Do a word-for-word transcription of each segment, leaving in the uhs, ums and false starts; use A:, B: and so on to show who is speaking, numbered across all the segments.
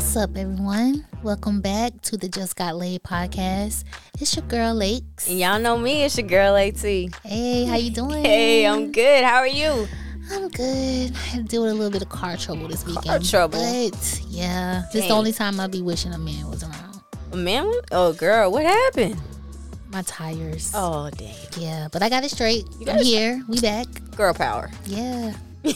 A: What's up, everyone? Welcome back to the Just Got Laid podcast. It's your girl, Lakes.
B: And y'all know me, it's your girl, AT.
A: Hey, how you doing?
B: Hey, I'm good. How are you?
A: I'm good. I had to deal with a little bit of car trouble this weekend.
B: Car trouble?
A: But, yeah, this is the only time I'll be wishing a man was around.
B: A man? Oh, girl, what happened?
A: My tires.
B: Oh, dang.
A: Yeah, but I got it straight.
B: got
A: I'm
B: it
A: here. We back.
B: Girl power.
A: Yeah.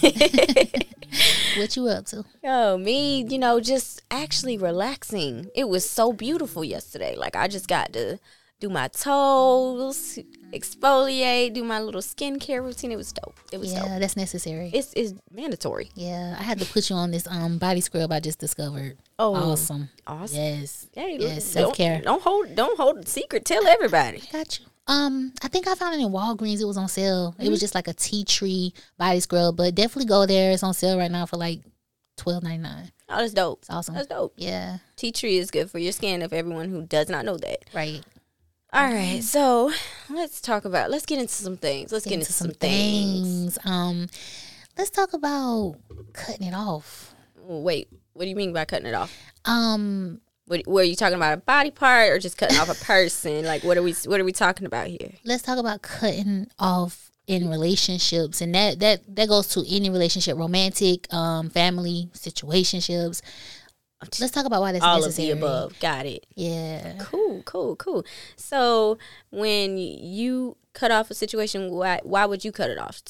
A: What you up to?
B: Oh, me, you know, just actually relaxing. It was so beautiful yesterday. Like, I just got to do my toes, exfoliate, do my little skincare routine. It was dope. It was
A: yeah,
B: dope.
A: that's necessary.
B: It's, it's mandatory.
A: Yeah, I had to put you on this um body scrub I just discovered.
B: Oh,
A: awesome.
B: Awesome.
A: Yes.
B: Hey,
A: yes, self-care.
B: Don't, don't hold don't hold it secret. Tell everybody.
A: Got you. Um, I think I found it in Walgreens. It was on sale.
B: Mm-hmm.
A: It was just like a tea tree body scrub, but definitely go there. It's on sale right now for like twelve ninety nine.
B: Oh, that's dope.
A: It's awesome.
B: That's dope.
A: Yeah.
B: Tea tree is good for your skin. If everyone who does not know that.
A: Right.
B: All right, so let's talk about. Let's get into some things. Let's get,
A: Get
B: into, some things.
A: things. Um, let's talk about cutting it off.
B: Wait, what do you mean by cutting it off?
A: Um,
B: What, were you talking about a body part or just cutting off a person? Like, what are we? What are we talking about here?
A: let's talk about cutting off in relationships, and that that that goes to any relationship, romantic, um, family, situationships. Let's talk about why that's
B: All
A: necessary.
B: of the above. Got it.
A: Yeah.
B: Cool, cool, cool. So, when you cut off a situation, why why would you cut it off?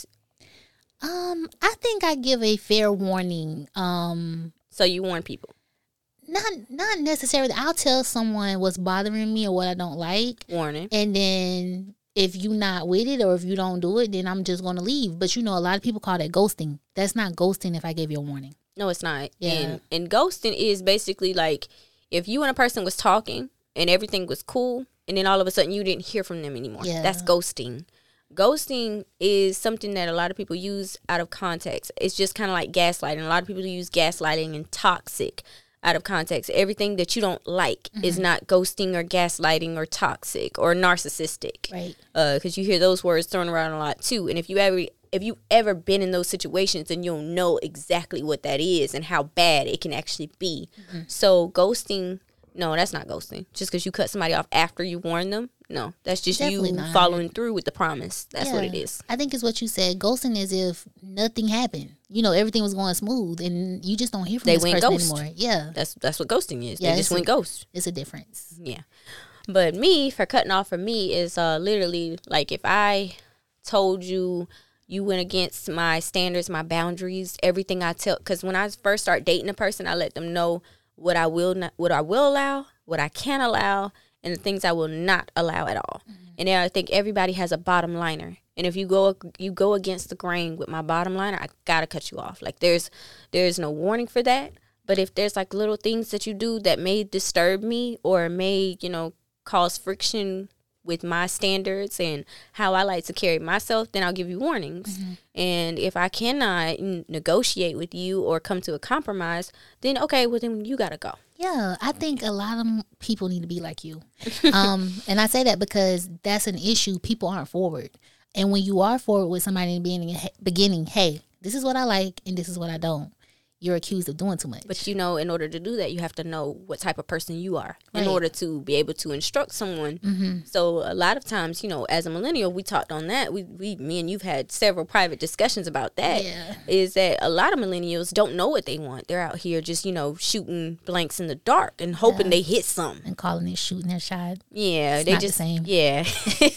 A: Um, I think I give a fair warning. Um,
B: So you warn people.
A: not not necessarily. I'll tell someone what's bothering me or what I don't like,
B: Warning.
A: and then if you not with it or if you don't do it, then I'm just gonna leave. But you know, a lot of people call that ghosting. That's not ghosting if I gave you a warning.
B: No, it's not.
A: Yeah.
B: And, and ghosting is basically like if you and a person was talking and everything was cool, and then all of a sudden you didn't hear from them anymore.
A: Yeah.
B: That's ghosting. Ghosting is something that a lot of people use out of context. It's just kind of like gaslighting. A lot of people use gaslighting and toxic out of context. Everything that you don't like mm-hmm. is not ghosting or gaslighting or toxic or narcissistic.
A: Right.
B: Because uh, you hear those words thrown around a lot too. And if you ever if you've ever been in those situations, then you'll know exactly what that is and how bad it can actually be. Mm-hmm. So ghosting, no, that's not ghosting. Just because you cut somebody off after you warn them, no, that's just
A: Definitely
B: you
A: not.
B: following through with the promise. That's
A: Yeah.
B: what it is.
A: I think it's what you said. Ghosting is if nothing happened. You know, everything was going smooth, and you just don't hear from
B: They
A: this
B: went
A: person
B: ghost.
A: anymore. Yeah,
B: That's that's what ghosting is.
A: Yeah,
B: they just
A: it's
B: went
A: a-
B: ghost.
A: it's a difference.
B: Yeah. But me, for cutting off for me is uh, literally like if I told you you went against my standards, my boundaries, everything I tell. Because when I first start dating a person, I let them know what I will not, what I will allow, what I can allow, and the things I will not allow at all. Mm-hmm. And then I think everybody has a bottom liner. And if you go you go against the grain with my bottom liner, I gotta cut you off. Like there's there's no warning for that. But if there's like little things that you do that may disturb me or may, you know, cause friction with my standards and how I like to carry myself, then I'll give you warnings. Mm-hmm. And if I cannot n- negotiate with you or come to a compromise, then okay, well then you gotta go.
A: Yeah, I think a lot of people need to be like you. um, and I say that because that's an issue. People aren't forward. And when you are forward with somebody in the beginning, beginning, hey, this is what I like and this is what I don't, you're accused of doing too much.
B: But, you know, in order to do that, you have to know what type of person you are
A: Right.
B: in order to be able to instruct someone. Mm-hmm. So a lot of times, you know, as a millennial, we talked on that. We, we, me and you've had several private discussions about that.
A: Yeah.
B: Is that a lot of millennials don't know what they want. They're out here just, you know, shooting blanks in the dark and hoping
A: Yeah.
B: they hit something.
A: And calling it shooting their shot.
B: Yeah,
A: It's
B: they
A: not the
B: just
A: same.
B: yeah.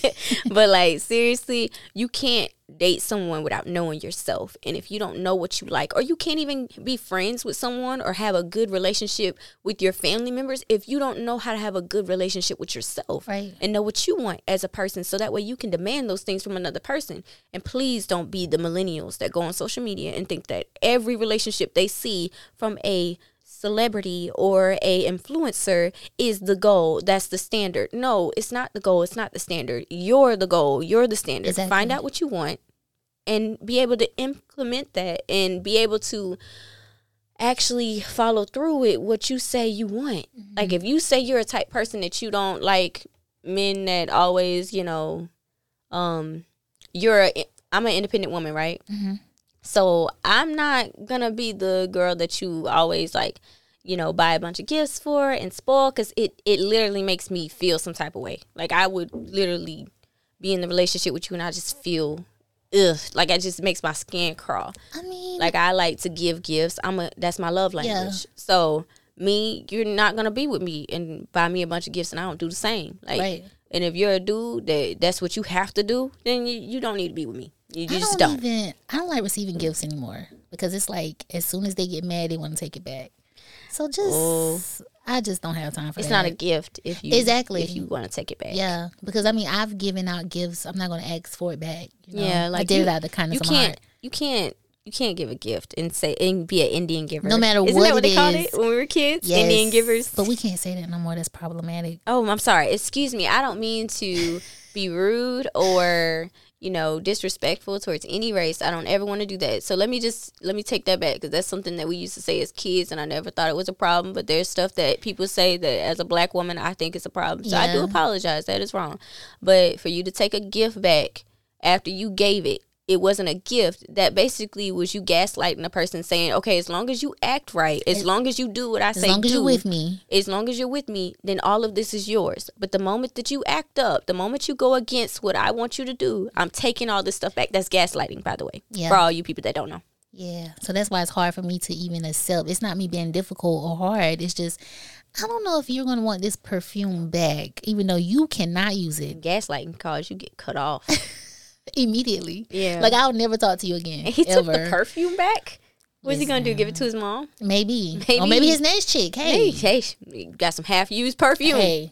B: But like seriously, you can't date someone without knowing yourself. And if you don't know what you like, or you can't even be friends with someone or have a good relationship with your family members if you don't know how to have a good relationship with yourself.
A: Right.
B: And know what you want as a person, so that way you can demand those things from another person. And please don't be the millennials that go on social media and think that every relationship they see from a celebrity or a influencer is the goal. That's the standard. No, it's not the goal. It's not the standard. You're the goal. You're the standard.
A: Exactly.
B: Find out what you want and be able to implement that and be able to actually follow through with what you say you want. Mm-hmm. Like if you say you're a type person that you don't like men that always, you know, um, you're a, I'm an independent woman, right?
A: Mm-hmm.
B: So I'm not gonna be the girl that you always like, you know, buy a bunch of gifts for and spoil, because it, it literally makes me feel some type of way. Like, I would literally be in the relationship with you and I just feel, ugh, like it just makes my skin crawl.
A: I mean,
B: like, I like to give gifts. I'm a that's my love language. Yeah. So me, you're not gonna be with me and buy me a bunch of gifts and I don't do the same. Like, right. And if you're a dude that that's what you have to do, then you, you don't need to be with me. You, you
A: I
B: just
A: don't
B: don't.
A: Even, I don't like receiving gifts anymore because it's like as soon as they get mad, they want to take it back. So just, oh. I just don't have time for
B: it's
A: that.
B: It's not a gift if you
A: exactly
B: if you want to take it back.
A: Yeah, because I mean I've given out gifts. I'm not going to ask for it back. You know?
B: Yeah, like
A: I did
B: you,
A: it out of the kindness
B: of
A: my
B: can't,
A: heart.
B: You can't. You can't give a gift and say and be an Indian giver.
A: No matter
B: Isn't
A: what
B: that what
A: it
B: they called
A: is.
B: it when we were kids?
A: Yes,
B: Indian givers.
A: But we can't say that no more. That's problematic.
B: Oh, I'm sorry. Excuse me. I don't mean to be rude or, you know, disrespectful towards any race. I don't ever want to do that. So let me just let me take that back, because that's something that we used to say as kids, and I never thought it was a problem. But there's stuff that people say that as a black woman I think it's a problem. So yeah. I do apologize. That is wrong. But for you to take a gift back after you gave it, it wasn't a gift. That basically was you gaslighting a person, saying, okay, as long as you act right, as, as long as you do what I say do. As
A: long as you're with me.
B: As long as you're with me, then all of this is yours. But the moment that you act up, the moment you go against what I want you to do, I'm taking all this stuff back. That's gaslighting, by the way, yeah. for all you people that don't know.
A: Yeah. So that's why it's hard for me to even accept. It's not me being difficult or hard. It's just, I don't know if you're going to want this perfume back, even though you cannot use it.
B: Gaslighting cause you get cut off.
A: Immediately.
B: Yeah.
A: Like, I'll never talk to you again.
B: And he
A: ever.
B: took the perfume back? What's he going to do? Give it to his mom?
A: Maybe. Maybe. Or maybe his next chick. Hey.
B: Hey, hey, got some half-used perfume.
A: Hey.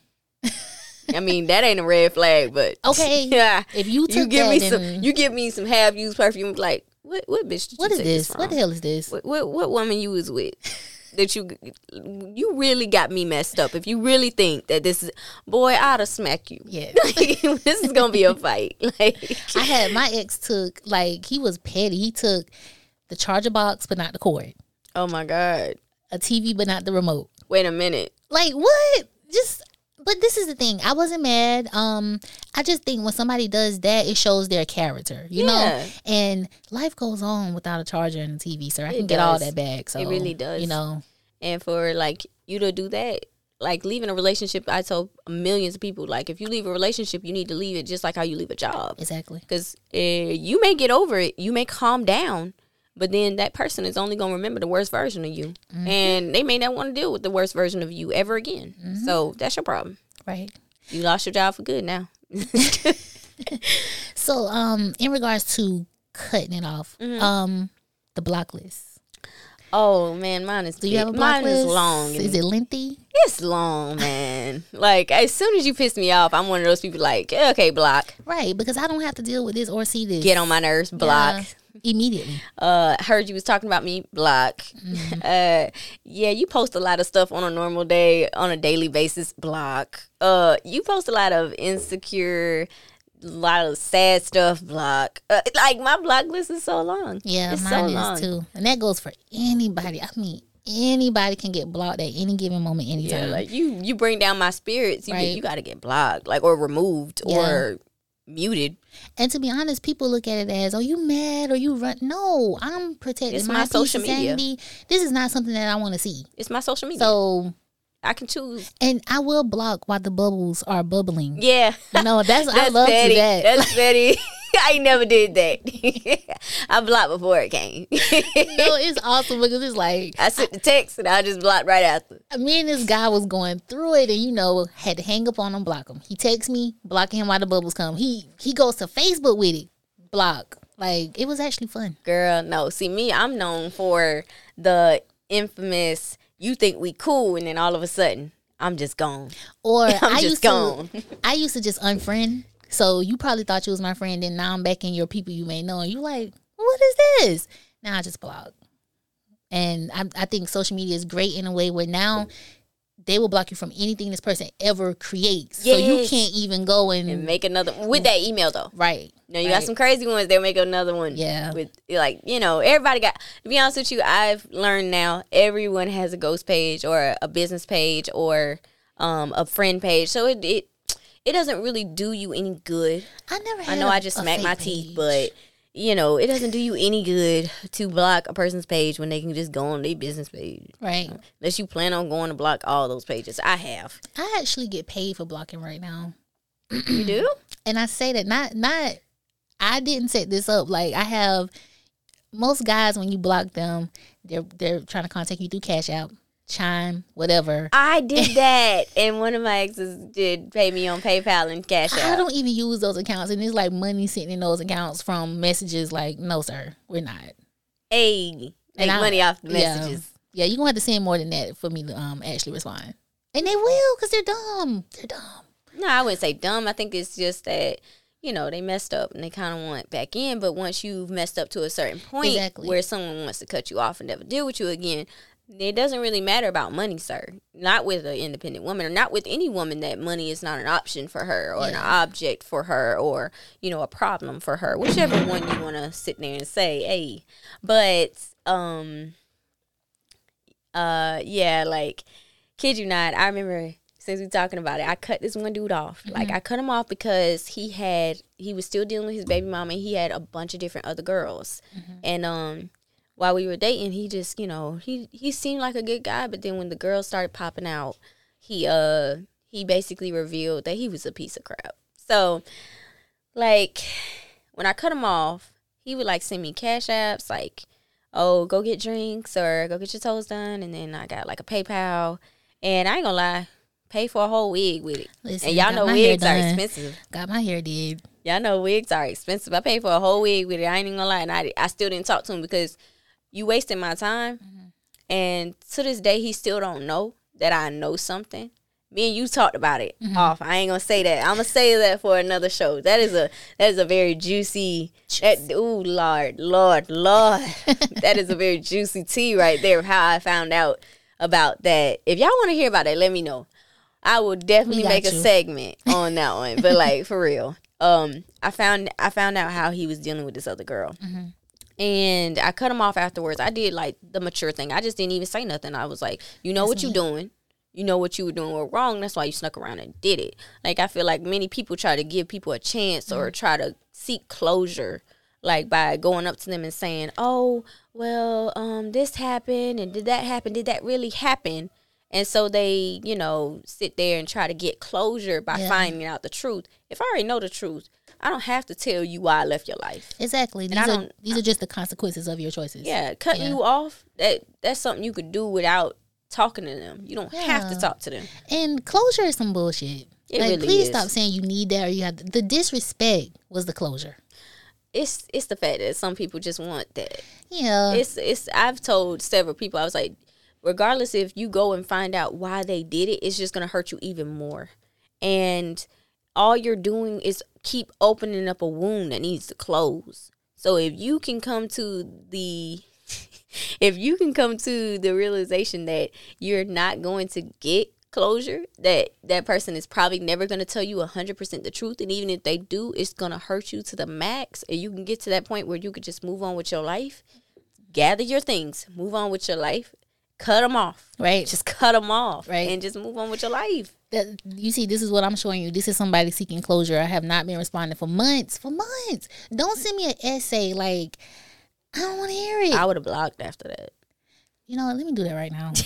B: I mean, that ain't a red flag, but.
A: Okay. Yeah. If you took
B: you give
A: that,
B: me
A: then...
B: some, you give me some half-used perfume, like, what What bitch did
A: what
B: you
A: is
B: take
A: this?
B: this
A: What the hell is this?
B: What, what, what woman you was with? That you you really got me messed up. If you really think that this is, boy, I'd have smacked you.
A: Yeah.
B: Like, this is gonna be a fight. Like,
A: I had my ex took, like, he was petty. He took the charger box but not the cord.
B: Oh my God.
A: A T V but not the remote.
B: Wait a minute.
A: Like, what? Just but this is the thing. I wasn't mad. Um, I just think when somebody does that, it shows their character, you yeah. know? And life goes on without a charger and a T V, so I it can does. Get all that back. So
B: it really does.
A: You know.
B: And for, like, you to do that, like, leaving a relationship, I tell millions of people, like, if you leave a relationship, you need to leave it just like how you leave a job.
A: Exactly. Because
B: uh, you may get over it. You may calm down. But then that person is only going to remember the worst version of you. Mm-hmm. And they may not want to deal with the worst version of you ever again. Mm-hmm. So that's your problem.
A: Right.
B: You lost your job for good now.
A: So, um, in regards to cutting it off, mm-hmm. um, the block list.
B: Oh, man, mine is
A: Do you have a block
B: mine
A: list?
B: Is long.
A: Is it lengthy?
B: It's long, man. Like, as soon as you piss me off, I'm one of those people like, okay, block.
A: Right, because I don't have to deal with this or see this.
B: Get on my nerves, block.
A: Yeah. Immediately.
B: Uh, heard you was talking about me, block. Mm-hmm. Uh, yeah, you post a lot of stuff on a normal day, on a daily basis, block. Uh, you post a lot of insecure, a lot of sad stuff, block. Uh, like, my block list is so long.
A: Yeah,
B: it's
A: mine
B: so
A: is
B: long.
A: too. And that goes for anybody. I mean, anybody can get blocked at any given moment, anytime.
B: Yeah, like, you, you bring down my spirits, you,
A: right.
B: you got to get blocked, like, or removed, yeah. or muted.
A: And to be honest, people look at it as, oh, you mad or you run. No, I'm protecting
B: it's
A: my,
B: my social
A: media.
B: Media.
A: This is not something that I want to see.
B: It's my social media.
A: So
B: I can choose.
A: And I will block while the bubbles are bubbling.
B: Yeah.
A: You know, that's,
B: that's
A: I love
B: petty.
A: to that.
B: That's petty. I never did that. I blocked before it came.
A: No, it's awesome because it's like
B: I sent the text and I just blocked right after.
A: Me and this guy was going through it, and you know, had to hang up on him, block him. He texts me, blocking him while the bubbles come. He he goes to Facebook with it, block. Like, it was actually fun.
B: Girl, no. See, me, I'm known for the infamous. You think we cool, and then all of a sudden, I'm just gone.
A: Or
B: I'm
A: I
B: just
A: used
B: gone.
A: to, I used to just unfriend. So you probably thought you was my friend, and now I'm back in your people you may know, and you like, what is this? Now I just block. And I, I think social media is great in a way where now they will block you from anything this person ever creates. Yes. So you can't even go and,
B: and make another with that email though.
A: Right.
B: Now you
A: right.
B: got some crazy ones. They'll make another one.
A: Yeah.
B: With like, you know, everybody got. To be honest with you, I've learned now everyone has a ghost page or a business page or um, a friend page. So it it it doesn't really do you any good.
A: I never. Had
B: I know
A: a,
B: I just smacked my
A: page.
B: teeth, but you know, it doesn't do you any good to block a person's page when they can just go on their business page.
A: Right.
B: Unless you plan on going to block all those pages. I have.
A: I actually get paid for blocking right now.
B: You do?
A: And I say that not not I didn't set this up. Like, I have most guys, when you block them, they're they're trying to contact you through Cash App, Chime, whatever.
B: I did that, and one of my exes did pay me on PayPal and Cash App.
A: I don't even use those accounts, and it's like money sitting in those accounts from messages. Like, no, sir, we're not.
B: Hey, make
A: I,
B: money off the messages.
A: Yeah, yeah, you're gonna have to send more than that for me to um actually respond, and they will, because they're dumb. They're dumb.
B: No, I wouldn't say dumb. I think it's just that, you know, they messed up and they kind of want back in. But once you've messed up to a certain point
A: exactly.
B: where someone wants to cut you off and never deal with you again, it doesn't really matter about money, sir. Not with an independent woman, or not with any woman that money is not an option for her, or yeah. an object for her, or, you know, a problem for her. Whichever one you want to sit there and say, hey. But, um, uh, yeah, like, kid you not, I remember... Since we're talking about it, I cut this one dude off. Mm-hmm. Like, I cut him off because he had, he was still dealing with his baby mama, and he had a bunch of different other girls. Mm-hmm. And um, while we were dating, he just, you know, he, he seemed like a good guy. But then when the girls started popping out, he uh he basically revealed that he was a piece of crap. So, like, when I cut him off, he would, like, send me cash apps, like, oh, go get drinks or go get your toes done. And then I got, like, a PayPal. And I ain't gonna lie. Pay for a whole wig with it.
A: Listen,
B: and y'all know wigs are expensive.
A: Got my hair did.
B: Y'all know wigs are expensive. I paid for a whole wig with it. I ain't even gonna lie. And I, I still didn't talk to him because you wasted my time. Mm-hmm. And to this day, he still don't know that I know something. Me and you talked about it mm-hmm. off. I ain't gonna say that. I'm gonna say that for another show. That is a that is a very juicy. That, ooh, Lord, Lord, Lord. That is a very juicy tea right there of how I found out about that. If y'all want to hear about it, let me know. I will definitely make you. a segment on that one. But, like, for real. Um, I found I found out how he was dealing with this other girl. Mm-hmm. And I cut him off afterwards. I did, like, the mature thing. I just didn't even say nothing. I was like, you know That's what you're doing. You know what you were doing were wrong. That's why you snuck around and did it. Like, I feel like many people try to give people a chance mm-hmm. or try to seek closure, like, by going up to them and saying, oh, well, um, this happened and did that happen? Did that really happen? And so they, you know, sit there and try to get closure by yeah. finding out the truth. If I already know the truth, I don't have to tell you why I left your life.
A: Exactly. These, are, these are just the consequences of your choices.
B: Yeah, cutting yeah. you off, that that's something you could do without talking to them. You don't yeah. have to talk to them.
A: And closure is some bullshit.
B: It
A: like,
B: really
A: please
B: is.
A: stop saying you need that or you have to. The disrespect was the closure.
B: It's it's the fact that some people just want that.
A: Yeah.
B: It's it's. I've told several people, I was like, regardless if you go and find out why they did it, it's just going to hurt you even more. And all you're doing is keep opening up a wound that needs to close. So if you can come to the, if you can come to the realization that you're not going to get closure, that that person is probably never going to tell you one hundred percent the truth. And even if they do, it's going to hurt you to the max. And you can get to that point where you could just move on with your life, gather your things, move on with your life. Cut them off.
A: Right.
B: Just cut them off.
A: Right.
B: And just move on with your life.
A: That, you see, this is what I'm showing you. This is somebody seeking closure. I have not been responding for months. For months. Don't send me an essay like, I don't want to hear it.
B: I would have blocked after that.
A: You know what? Let me do that right now.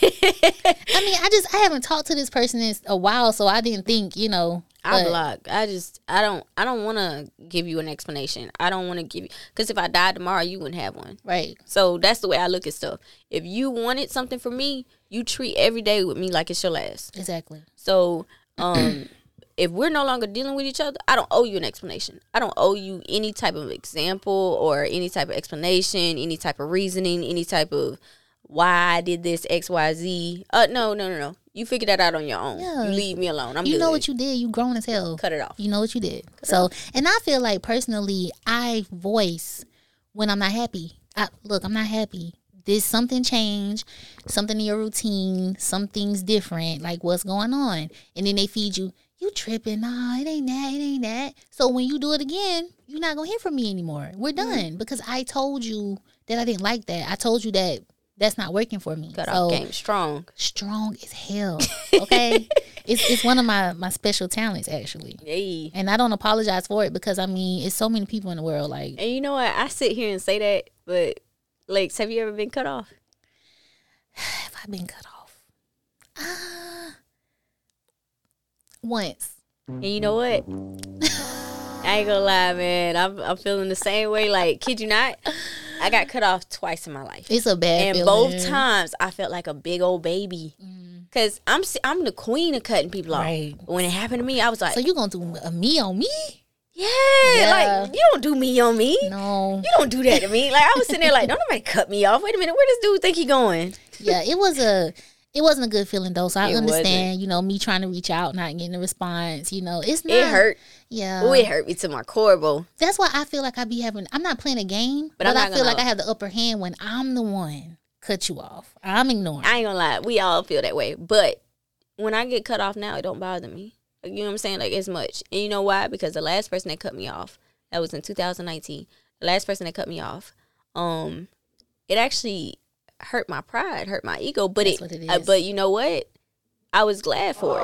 A: I mean, I just, I haven't talked to this person in a while, so I didn't think, you know.
B: I block. I just, I don't, I don't want to give you an explanation. I don't want to give you, because if I died tomorrow, you wouldn't have one.
A: Right.
B: So that's the way I look at stuff. If you wanted something from me, you treat every day with me like it's your last.
A: Exactly.
B: So, um, if we're no longer dealing with each other, I don't owe you an explanation. I don't owe you any type of example or any type of explanation, any type of reasoning, any type of why I did this, X, Y, Z. Uh, no, no, no, no. You figure that out on your own. Yeah. You leave me alone. I'm
A: You
B: good.
A: know what you did. You grown as hell.
B: Cut it off.
A: You know what you did. Cut so, and I feel like personally, I voice when I'm not happy. I, look, I'm not happy. This something changed, something in your routine, something's different. Like, what's going on? And then they feed you, you tripping. Nah, it ain't that. It ain't that. So when you do it again, you're not going to hear from me anymore. We're done mm. because I told you that I didn't like that. I told you that that's not working for me.
B: Cut
A: so,
B: off game strong.
A: Strong as hell. Okay. it's it's one of my, my special talents actually.
B: Hey.
A: And I don't apologize for it because I mean it's so many people in the world like.
B: And you know what? I sit here and say that, but Lex, have you ever been cut off?
A: Have I been cut off? Uh, once.
B: And you know what? I ain't gonna lie, man. I'm I'm feeling the same way. Like, kid you not, I got cut off twice in my life.
A: It's a bad
B: and
A: feeling.
B: both times I felt like a big old baby. Mm. Cause I'm I'm the queen of cutting people off.
A: Right.
B: But when it happened to me, I was like,
A: so you gonna do a me on me?
B: Yeah,
A: yeah,
B: like you don't do me on me.
A: No,
B: you don't do that to me. Like I was sitting there, like, don't nobody cut me off. Wait a minute, where does dude think he going?
A: Yeah, it was a, it wasn't a good feeling though. So I
B: it
A: understand,
B: wasn't.
A: You know, me trying to reach out, not getting a response. You know, it's not.
B: It hurt.
A: Yeah,
B: oh, it hurt me to my core, bro.
A: That's why I feel like I be having. I'm not playing a game, but,
B: but
A: I feel
B: gonna,
A: like I have the upper hand when I'm the one cut you off. I'm ignoring.
B: I ain't gonna lie, we all feel that way, but when I get cut off now, it don't bother me. Like, you know what I'm saying? Like, as much. And you know why? Because the last person that cut me off, that was in two thousand nineteen. The last person that cut me off, um, it actually hurt my pride, hurt my ego. But
A: That's
B: it,
A: what it is.
B: Uh, but you know what? I was glad for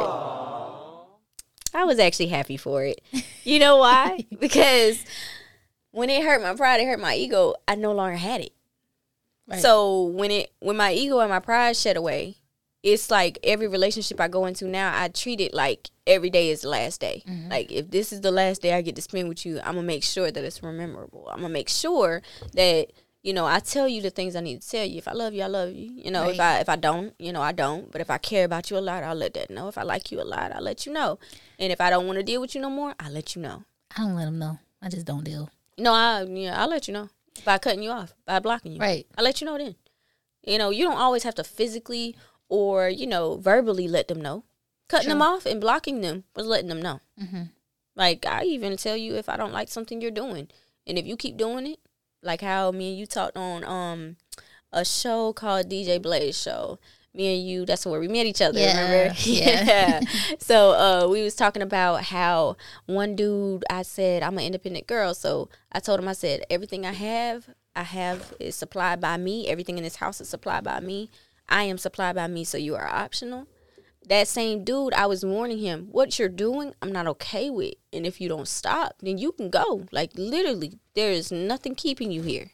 B: it. I was actually happy for it. You know why? Because when it hurt my pride, it hurt my ego. I no longer had it. Right. So when it when my ego and my pride shed away, it's like every relationship I go into now, I treat it like every day is the last day. Mm-hmm. Like, if this is the last day I get to spend with you, I'm going to make sure that it's memorable. I'm going to make sure that, you know, I tell you the things I need to tell you. If I love you, I love you. You know, right. if I if I don't, you know, I don't. But if I care about you a lot, I'll let that know. If I like you a lot, I'll let you know. And if I don't want to deal with you no more, I'll let you know.
A: I don't let them know. I just don't deal.
B: No, I, yeah, I'll let you know. By cutting you off, by blocking you.
A: Right.
B: I'll let you know then. You know, you don't always have to physically or, you know, verbally let them know. Cutting True. them off and blocking them was letting them know. Mm-hmm. Like, I even tell you if I don't like something you're doing. And if you keep doing it, like how me and you talked on um a show called D J Blaze Show. Me and you, that's where we met each other,
A: yeah,
B: remember?
A: Yeah.
B: yeah. So uh, we was talking about how one dude, I said, I'm an independent girl. So I told him, I said, everything I have, I have is supplied by me. Everything in this house is supplied by me. I am supplied by me, so you are optional. That same dude, I was warning him, what you're doing, I'm not okay with. And if you don't stop, then you can go. Like, literally, there is nothing keeping you here.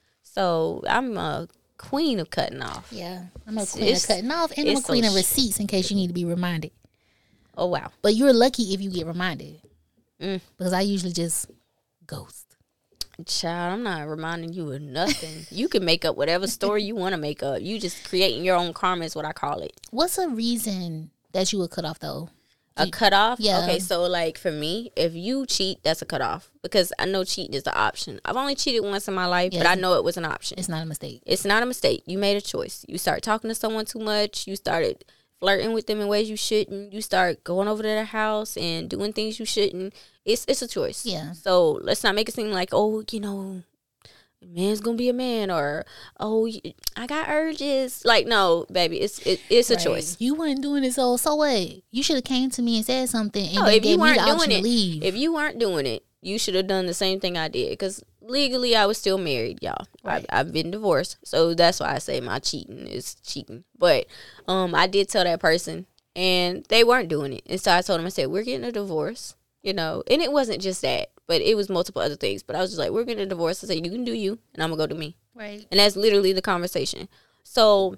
B: So I'm a queen of cutting off.
A: Yeah, I'm a queen it's, of cutting off, and I'm a queen so of receipts in case you need to be reminded.
B: Oh, wow.
A: But you're lucky if you get reminded.
B: Mm.
A: Because I usually just ghost.
B: Child, I'm not reminding you of nothing. You can make up whatever story you want to make up. You just creating your own karma is what I call it.
A: What's a reason that you would cut off, though?
B: A you, cutoff?
A: Yeah.
B: Okay, so, like, for me, if you cheat, that's a cutoff. Because I know cheating is the option. I've only cheated once in my life, yeah, but I know it was an option.
A: It's not a mistake.
B: It's not a mistake. You made a choice. You start talking to someone too much. You started flirting with them in ways you shouldn't. You start going over to their house and doing things you shouldn't. It's it's a choice.
A: Yeah.
B: So let's not make it seem like, oh, you know, a man's gonna be a man, or oh, I got urges. Like, no, baby, it's it, it's a right. choice.
A: You weren't doing it, so so what? You should have came to me and said something, and
B: no,
A: then
B: if
A: gave
B: you weren't
A: me the
B: doing
A: option
B: it,
A: to leave.
B: If you weren't doing it, you should have done the same thing I did. Because legally, I was still married, y'all. Right. I, I've been divorced, so that's why I say my cheating is cheating. But um, I did tell that person, and they weren't doing it, and so I told them, I said, we're getting a divorce. You know, and it wasn't just that, but it was multiple other things. But I was just like, we're getting a divorce. I said, you can do you, and I'm going to go do me.
A: Right.
B: And that's literally the conversation. So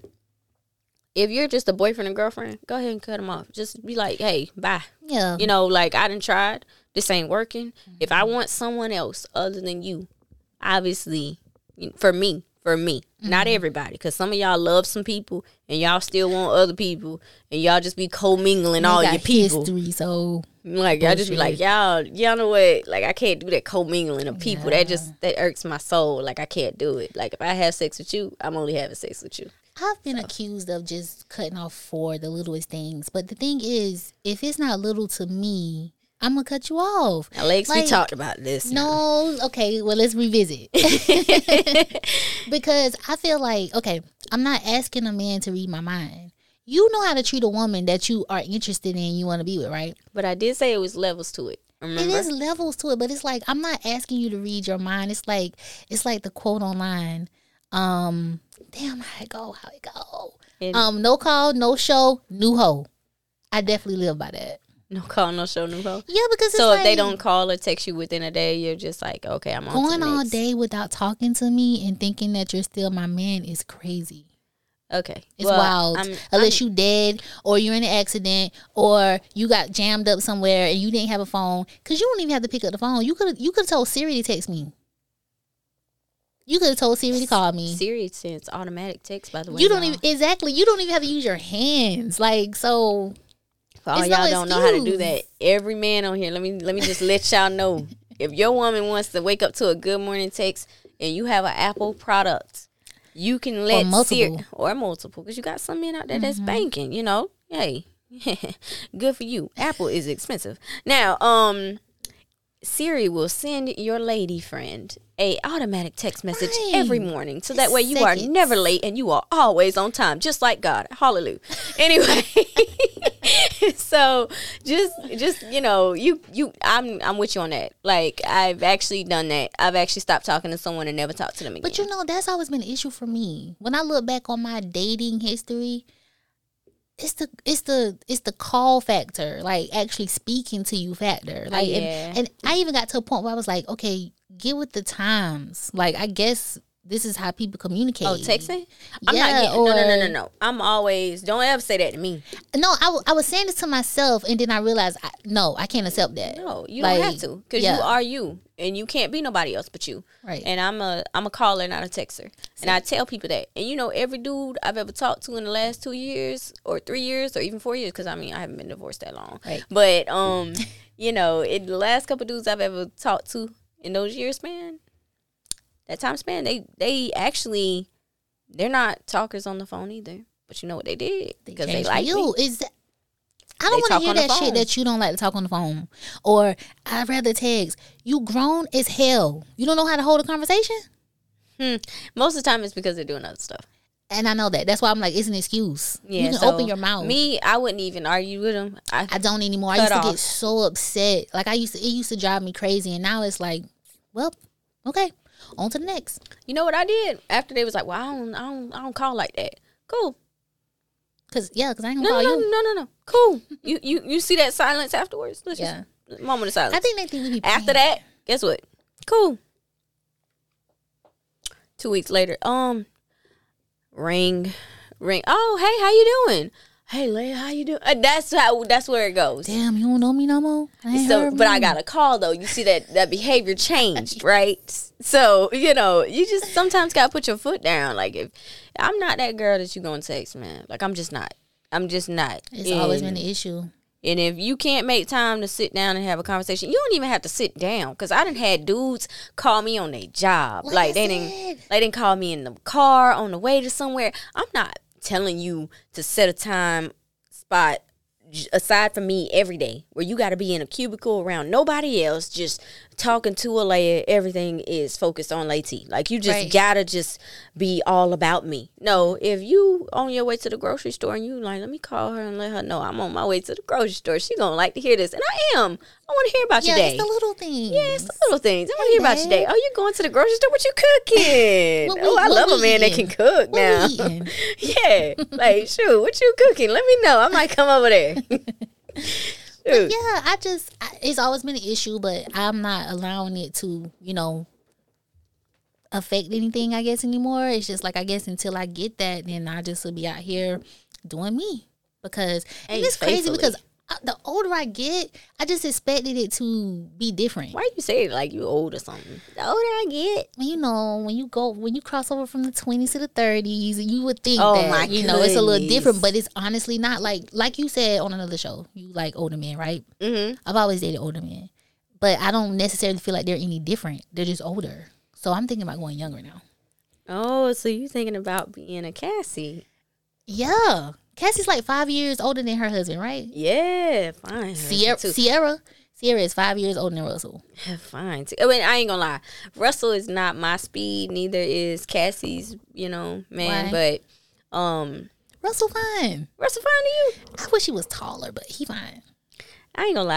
B: if you're just a boyfriend and girlfriend, go ahead and cut them off. Just be like, hey, bye.
A: Yeah.
B: You know, like, I done tried. This ain't working. Mm-hmm. If I want someone else other than you, obviously, for me, for me, mm-hmm. not everybody, because some of y'all love some people and y'all still want other people, and y'all just be co-mingling all your people.
A: History, so
B: like y'all just be like, y'all, y'all know what? Like, I can't do that co-mingling of people. Yeah. That just that irks my soul. Like, I can't do it. Like, if I have sex with you, I'm only having sex with you.
A: I've been
B: so.
A: accused of just cutting off for the littlest things, but the thing is, if it's not little to me, I'm gonna cut you off.
B: Now, Lex, like, we talked about this.
A: No, now. Okay, well, let's revisit. Because I feel like, okay, I'm not asking a man to read my mind. You know how to treat a woman that you are interested in, you want to be with, right?
B: But I did say it was levels to it. Remember?
A: It is levels to it, but it's like, I'm not asking you to read your mind. It's like, it's like the quote online. Um, damn, how it go? How it go?
B: And
A: Um, no call, no show, new hoe. I definitely live by that.
B: no call, no show, no call.
A: Yeah, because it's
B: So
A: like,
B: if they don't call or text you within a day, you're just like, okay, I'm on to
A: going
B: the
A: all
B: next.
A: day without talking to me and thinking that you're still my man is crazy.
B: Okay,
A: It's
B: well,
A: wild.
B: I'm-
A: Unless
B: I'm-
A: you dead or you're in an accident or you got jammed up somewhere and you didn't have a phone. Because you don't even have to pick up the phone. You could you could have told Siri to text me. You could have told Siri to call me.
B: Siri sends automatic text, by the way.
A: You don't
B: y'all.
A: even exactly. You don't even have to use your hands. Like so.
B: For all
A: It's
B: y'all
A: no
B: don't know how to do
A: excuse.
B: that. Every man on here, let me let me just let y'all know. If your woman wants to wake up to a good morning text and you have an Apple product, you can let
A: multiple.
B: Siri or multiple, because you got some men out there that's banking. You know, hey, good for you. Apple is expensive now. Um, Siri will send your lady friend a automatic text message
A: Right.
B: every morning, so that way you are
A: Seconds.
B: never late and you are always on time, just like God. Hallelujah. Anyway, so just just you know, you you I'm I'm with you on that. Like, I've actually done that. I've actually stopped talking to someone and never talked to them again.
A: But you know, that's always been an issue for me. When I look back on my dating history, it's the it's the it's the call factor, like actually speaking to you factor. Like,
B: yeah.
A: and, and I even got to a point where I was like, okay, get with the times. Like, I guess this is how people communicate.
B: Oh, texting? I'm
A: Yeah,
B: not getting, no, no, no, no,
A: or-
B: no. I'm always, don't ever say that to me.
A: No, I, w- I was saying this to myself, and then I realized, I, no, I can't accept that.
B: No, you
A: Like,
B: don't have to, because
A: yeah.
B: you are you, and you can't be nobody else but you.
A: Right.
B: And I'm a I'm a caller, not a texter. And I tell people that. And you know, every dude I've ever talked to in the last two years or three years or even four years, because I mean, I haven't been divorced that long.
A: Right.
B: But, um, you know, in the last couple dudes I've ever talked to in those years, man, that time span, they, they actually, they're not talkers on the phone either. But you know what they did? Because they,
A: Change
B: like
A: you.
B: me.
A: Is that, I
B: They
A: don't want
B: talk
A: to hear
B: on the
A: that shit
B: phone.
A: that you don't like to talk on the phone. Or I'd rather text. You grown as hell. You don't know how to hold a conversation?
B: Hmm. Most of the time it's because they're doing other stuff.
A: And I know that. That's why I'm like, it's an excuse.
B: Yeah,
A: you can
B: so
A: open your mouth.
B: Me, I wouldn't even argue with them. I,
A: I don't anymore. I
B: Cut
A: used to
B: off.
A: get so upset. Like I used to, it used to drive me crazy. And now it's like, well, okay, on to the next.
B: you know what I did after they was like, well, I don't, I don't, I don't call like that. Cool.
A: Cause yeah, cause I ain't
B: No,
A: gonna
B: no,
A: call
B: no,
A: you.
B: no, no, no. Cool. you, you, you see that silence afterwards? Let's
A: Yeah.
B: just moment of silence.
A: I think they think we be
B: After
A: playing.
B: that, guess what? Cool. Two weeks later, um, ring, ring. Oh, hey, how you doing? Hey, Leia, how you doing? Uh, that's how. That's where it goes.
A: Damn, you don't know me no more. I ain't
B: So,
A: heard
B: but I
A: from
B: got a call though. You see that that behavior changed, right? So you know, you just sometimes gotta put your foot down. Like, if I'm not that girl that you gonna text, man. Like, I'm just not. I'm just not.
A: you. It's always
B: And-
A: been an issue.
B: And if you can't make time to sit down and have a conversation, you don't even have to sit down. Cause I done had dudes call me on their job,
A: Like
B: like,
A: I
B: they
A: said.
B: didn't, they didn't call me in the car on the way to somewhere. I'm not telling you to set a time spot j- aside from me every day where you got to be in a cubicle around nobody else, just talking to a layer. Everything is focused on Lady. Like, you just
A: Right.
B: gotta just be all about me. No, if you on your way to the grocery store and you like, let me call her and let her know I'm on my way to the grocery store, she gonna like to hear this, and I am. I want to hear about
A: Yeah,
B: your day.
A: it's the little things.
B: Yeah, it's the little things. I want to
A: Hey,
B: hear about your day.
A: babe.
B: Oh, you going to the grocery store? What you cooking?
A: What we-
B: oh, I
A: what
B: love a
A: we
B: man that
A: eating?
B: can cook
A: What
B: now.
A: we eating?
B: Yeah, like, shoot, what you cooking? Let me know. I might come over there. Shoot.
A: Yeah, I just I, it's always been an issue, but I'm not allowing it to, you know, affect anything, I guess, anymore. It's just like, I guess until I get that, then I just will be out here doing me. Because and
B: Hey,
A: it's crazy
B: faithfully.
A: because I, the older I get, I just expected it to be different.
B: Why you say it like you old or something? The older I get.
A: Well, you know, when you go, when you cross over from the twenties to the thirties, you would think
B: Oh,
A: that,
B: my
A: you know, it's a little
B: goodness.
A: different, but it's honestly not. Like, like you said on another show, you like older men, right?
B: Mm-hmm.
A: I've always dated older men, but I don't necessarily feel like they're any different. They're just older. So I'm thinking about going younger now.
B: Oh, so you thinking about being a Cassie?
A: Yeah. Cassie's like five years older than her husband, right?
B: Yeah, fine.
A: Sierra,
B: Too.
A: Sierra, Sierra is five years older than Russell.
B: Fine. too. I mean, I ain't gonna lie. Russell is not my speed. Neither is Cassie's. You know, man.
A: Why?
B: But um,
A: Russell fine.
B: Russell fine to you?
A: I wish he was taller, but he fine.
B: I ain't gonna lie.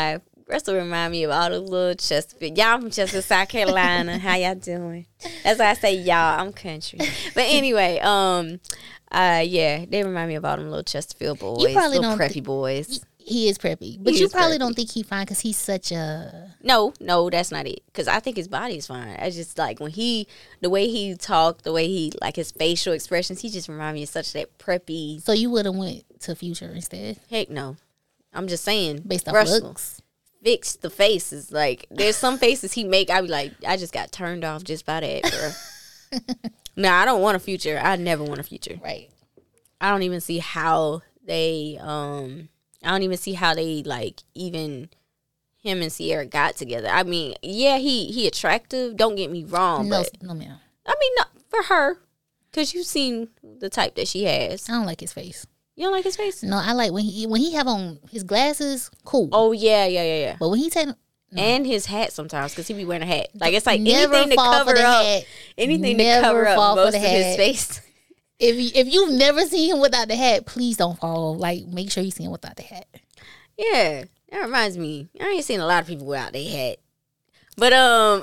B: Russell remind me of all the little Chesterfield. Y'all from Chester, South Carolina. How y'all doing? That's why I say y'all. I'm country. But anyway, um, uh, yeah, they remind me of all them little Chesterfield boys,
A: You probably
B: little
A: don't
B: preppy
A: thi-
B: boys.
A: He is preppy, but
B: He
A: you
B: is
A: probably
B: preppy.
A: don't think he fine because he's such a.
B: No, no, that's not it. Because I think his body's fine. I just like when he, the way he talked, the way he, like his facial expressions, he just remind me of such that preppy.
A: So you would have went to Future instead,
B: Heck no. I'm just saying.
A: based off
B: Russell.
A: looks.
B: Fix the faces. Like there's some faces he make. I be like, I just got turned off just by that, bro. No, I don't want a Future. I never want a Future.
A: Right.
B: I don't even see how they. um I don't even see how they like even him and Sierra got together. I mean, yeah, he he attractive. Don't get me wrong,
A: No,
B: but
A: no, ma'am.
B: I mean, not for her, because you've seen the type that she has.
A: I don't like his face.
B: You don't like his face?
A: No, I like when he when he have on his glasses. Cool.
B: Oh yeah, yeah, yeah, yeah.
A: But when he take
B: And his hat sometimes, because he be wearing a hat. Like it's like
A: never
B: anything to
A: fall for
B: cover
A: the
B: up,
A: hat.
B: anything to
A: Never
B: cover up
A: fall for
B: most
A: the
B: of his
A: hat.
B: face.
A: If you, if you've never seen him without the hat, please don't fall. Like make sure you see him without the hat.
B: Yeah, that reminds me. I ain't seen a lot of people without their hat, but um.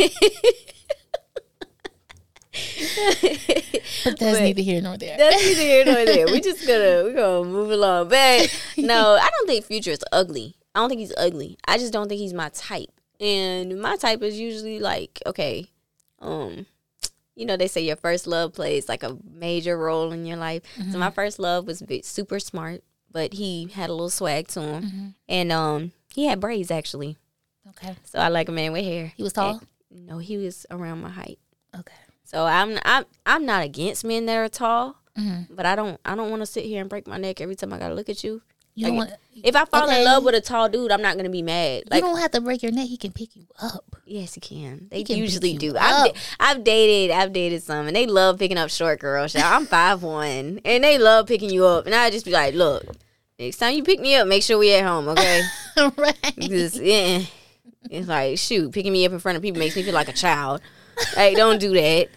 A: But that's
B: But
A: neither here nor there.
B: That's neither here nor there. We just gonna we gonna move along. But no, I don't think Future is ugly. I don't think he's ugly. I just don't think he's my type. And my type is usually like, okay, um, you know, they say your first love plays like a major role in your life.
A: Mm-hmm.
B: So my first love was bit super smart, but he had a little swag to him,
A: Mm-hmm.
B: and um, he had braids actually.
A: Okay.
B: So I like a man with hair.
A: He was tall?
B: And, no, he was around my height.
A: Okay.
B: So I'm I'm I'm not against men that are tall,
A: Mm-hmm.
B: but I don't I don't want to sit here and break my neck every time I gotta look at you.
A: You don't
B: Like,
A: want.
B: If I fall
A: Okay.
B: in love with a tall dude, I'm not gonna be mad.
A: You
B: Like
A: don't have to break your neck. He can pick you up.
B: yes, he can. They
A: He can pick
B: usually
A: you
B: do.
A: up.
B: I've da- I've dated I've dated some, and they love picking up short girls. Y'all. I'm five one, and they love picking you up, and I just be like, look, next time you pick me up, make sure we at home, okay?
A: Right.
B: Because yeah, it's like shoot, picking me up in front of people makes me feel like a child. Like don't do that.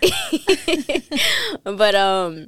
B: But um,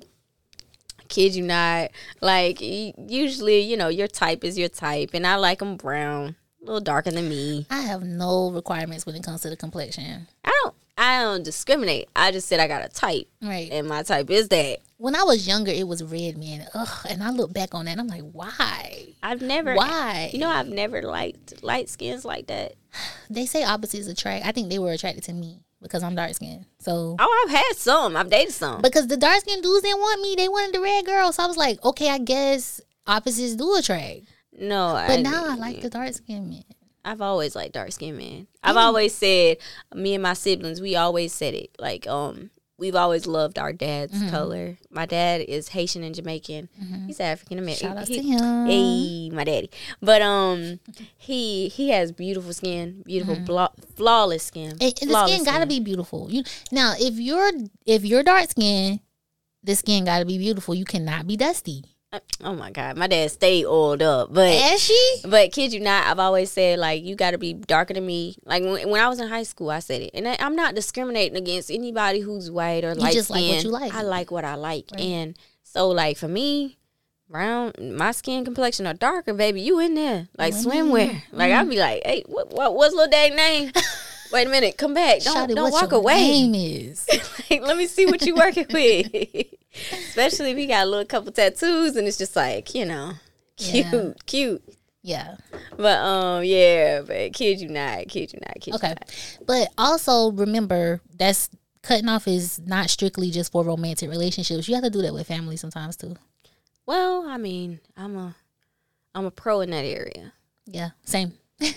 B: kid you not, like y- usually you know your type is your type, and I like them brown, a little darker than me.
A: I have no requirements when it comes to the complexion.
B: I don't I don't discriminate. I just said I got a type,
A: Right.
B: and my type is that.
A: When I was younger, it was red men. Ugh. And I look back on that, and I'm like, why?
B: I've never
A: Why?
B: You know, I've never liked light skins like that.
A: They say opposites attract. I think they were attracted to me because I'm dark skinned. So
B: Oh, I've had some. I've dated some.
A: because the dark skinned dudes didn't want me, they wanted the red girl. So I was like, okay, I guess opposites do attract.
B: No,
A: But
B: I,
A: now I like the dark skinned men.
B: I've always liked dark skinned men. I've always said, me and my siblings, we always said it. Like, um, we've always loved our dad's
A: Mm-hmm.
B: color. My dad is Haitian and Jamaican. He's African American.
A: Shout out to him.
B: Hey, my daddy. But um, he he has beautiful skin, beautiful bla- flawless skin.
A: And, and the
B: flawless
A: skin gotta
B: skin.
A: be beautiful. You now, if you're if you're dark skinned, the skin gotta be beautiful. You cannot be dusty.
B: Uh, Oh my God, my dad stayed oiled up, but
A: Ashy?
B: but kid you not, I've always said like you got to be darker than me. Like when, when I was in high school, I said it, and I, I'm not discriminating against anybody who's white or light
A: just like what
B: skinned.
A: you like.
B: I like what I like,
A: Right.
B: and so like for me, brown, my skin complexion are darker, baby. You in there like
A: Mm-hmm.
B: swimwear? Like I'd be like, hey, what, what what's little dang name? Wait a minute, come back. Don't
A: Shawty,
B: don't
A: what
B: walk
A: your
B: away.
A: name is.
B: Like, let me see what you working with. Especially if you got a little couple tattoos and it's just like, you know, cute,
A: Yeah.
B: cute.
A: Yeah.
B: But um, yeah, but kid you not, kid you not, kid
A: Okay.
B: you not.
A: But also remember that's cutting off is not strictly just for romantic relationships. You have to do that with family sometimes too.
B: Well, I mean, I'm a, I'm a pro in that area.
A: Yeah. Same.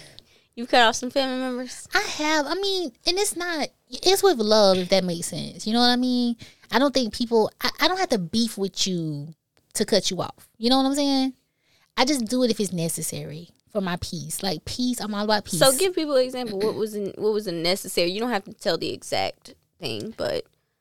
B: You cut off some family members.
A: I have. I mean, and it's not. It's with love, if that makes sense. You know what I mean? I don't think people. I, I don't have to beef with you to cut you off. You know what I'm saying? I just do it if it's necessary for my peace. Like peace, I'm all about peace.
B: So give people an example. What was in, what was necessary? You don't have to tell the exact thing, but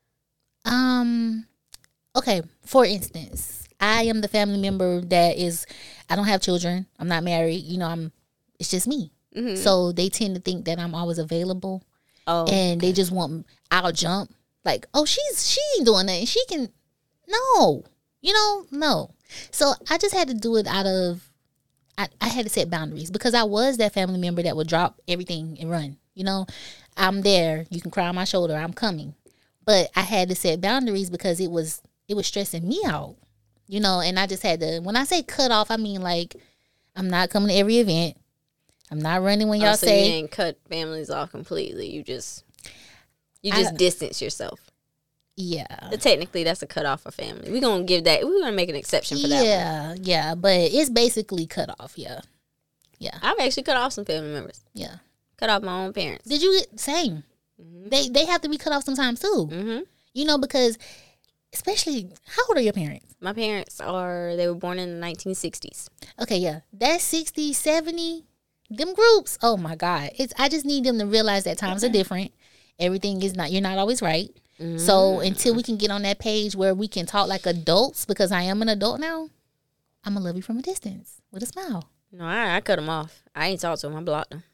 A: Um. Okay. For instance, I am the family member that is. I don't have children. I'm not married. You know, I'm. It's just me.
B: mm-hmm.
A: So they tend to think that I'm always available.
B: oh,
A: And they just want I'll jump like, oh, she's she ain't doing nothing, she can. No, you know, no. So I just had to do it out of I, I had to set boundaries because I was that family member that would drop everything and run. You know, I'm there. You can cry on my shoulder. I'm coming. But I had to set boundaries because it was it was stressing me out. You know, and I just had to, when I say cut off, I mean like I'm not coming to every event. I'm not running when y'all
B: oh, so
A: say.
B: You didn't cut families off completely. You just you just I, distance yourself.
A: Yeah.
B: But technically, that's a cut off for family. We're gonna give that. We're gonna make an exception for that.
A: Yeah, one. yeah, but it's basically cut off. Yeah, yeah.
B: I've actually cut off some family members.
A: Yeah,
B: cut off my own parents.
A: Did you same? Mm-hmm. They they have to be cut off sometimes too.
B: Mm-hmm.
A: You know, because especially, how old are your parents?
B: My parents are. They were born in the nineteen sixties.
A: Okay, yeah, that's sixty, seventy. Them groups. Oh my God, it's. I just need them to realize that times are different. Everything is not. You're not always right. Mm-hmm. So until we can get on that page where we can talk like adults, because I am an adult now, I'm gonna love you from a distance with a smile.
B: No, I, I cut them off. I ain't talked to them. I blocked them.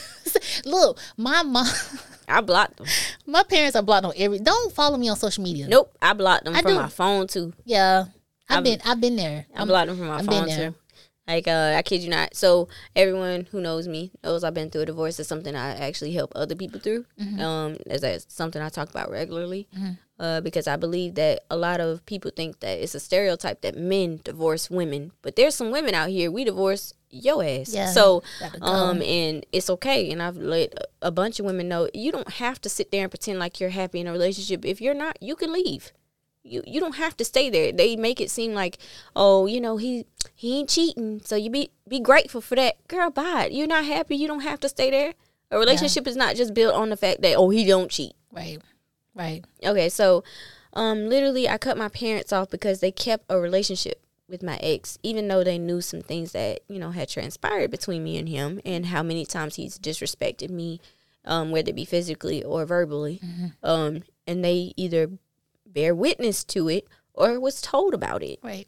A: Look, my mom.
B: I blocked them.
A: My parents are blocked on every. Don't follow me on social media.
B: Nope, I blocked them
A: I
B: from
A: do.
B: my phone too.
A: Yeah, I've, I've been. I've been there.
B: I blocked them from my
A: I've
B: phone too. Like, uh, I kid you not. So everyone who knows me knows I've been through a divorce. It's something I actually help other people through. Mm-hmm. Um, that's something I talk about regularly. Mm-hmm. Uh, because I believe that a lot of people think that it's a stereotype that men divorce women. But there's some women out here, we divorce your ass.
A: Yeah,
B: so, um, and it's okay. And I've let a bunch of women know you don't have to sit there and pretend like you're happy in a relationship. If you're not, you can leave. You you don't have to stay there. They make it seem like, oh, you know, he he ain't cheating, so you be be grateful for that. Girl, bye. You're not happy. You don't have to stay there. A relationship yeah. is not just built on the fact that, oh, he don't cheat.
A: Right, right.
B: Okay, so um, literally I cut my parents off because they kept a relationship with my ex, even though they knew some things that, you know, had transpired between me and him and how many times he's disrespected me, um, whether it be physically or verbally. Mm-hmm. Um, and they either bear witness to it or was told about it.
A: Right.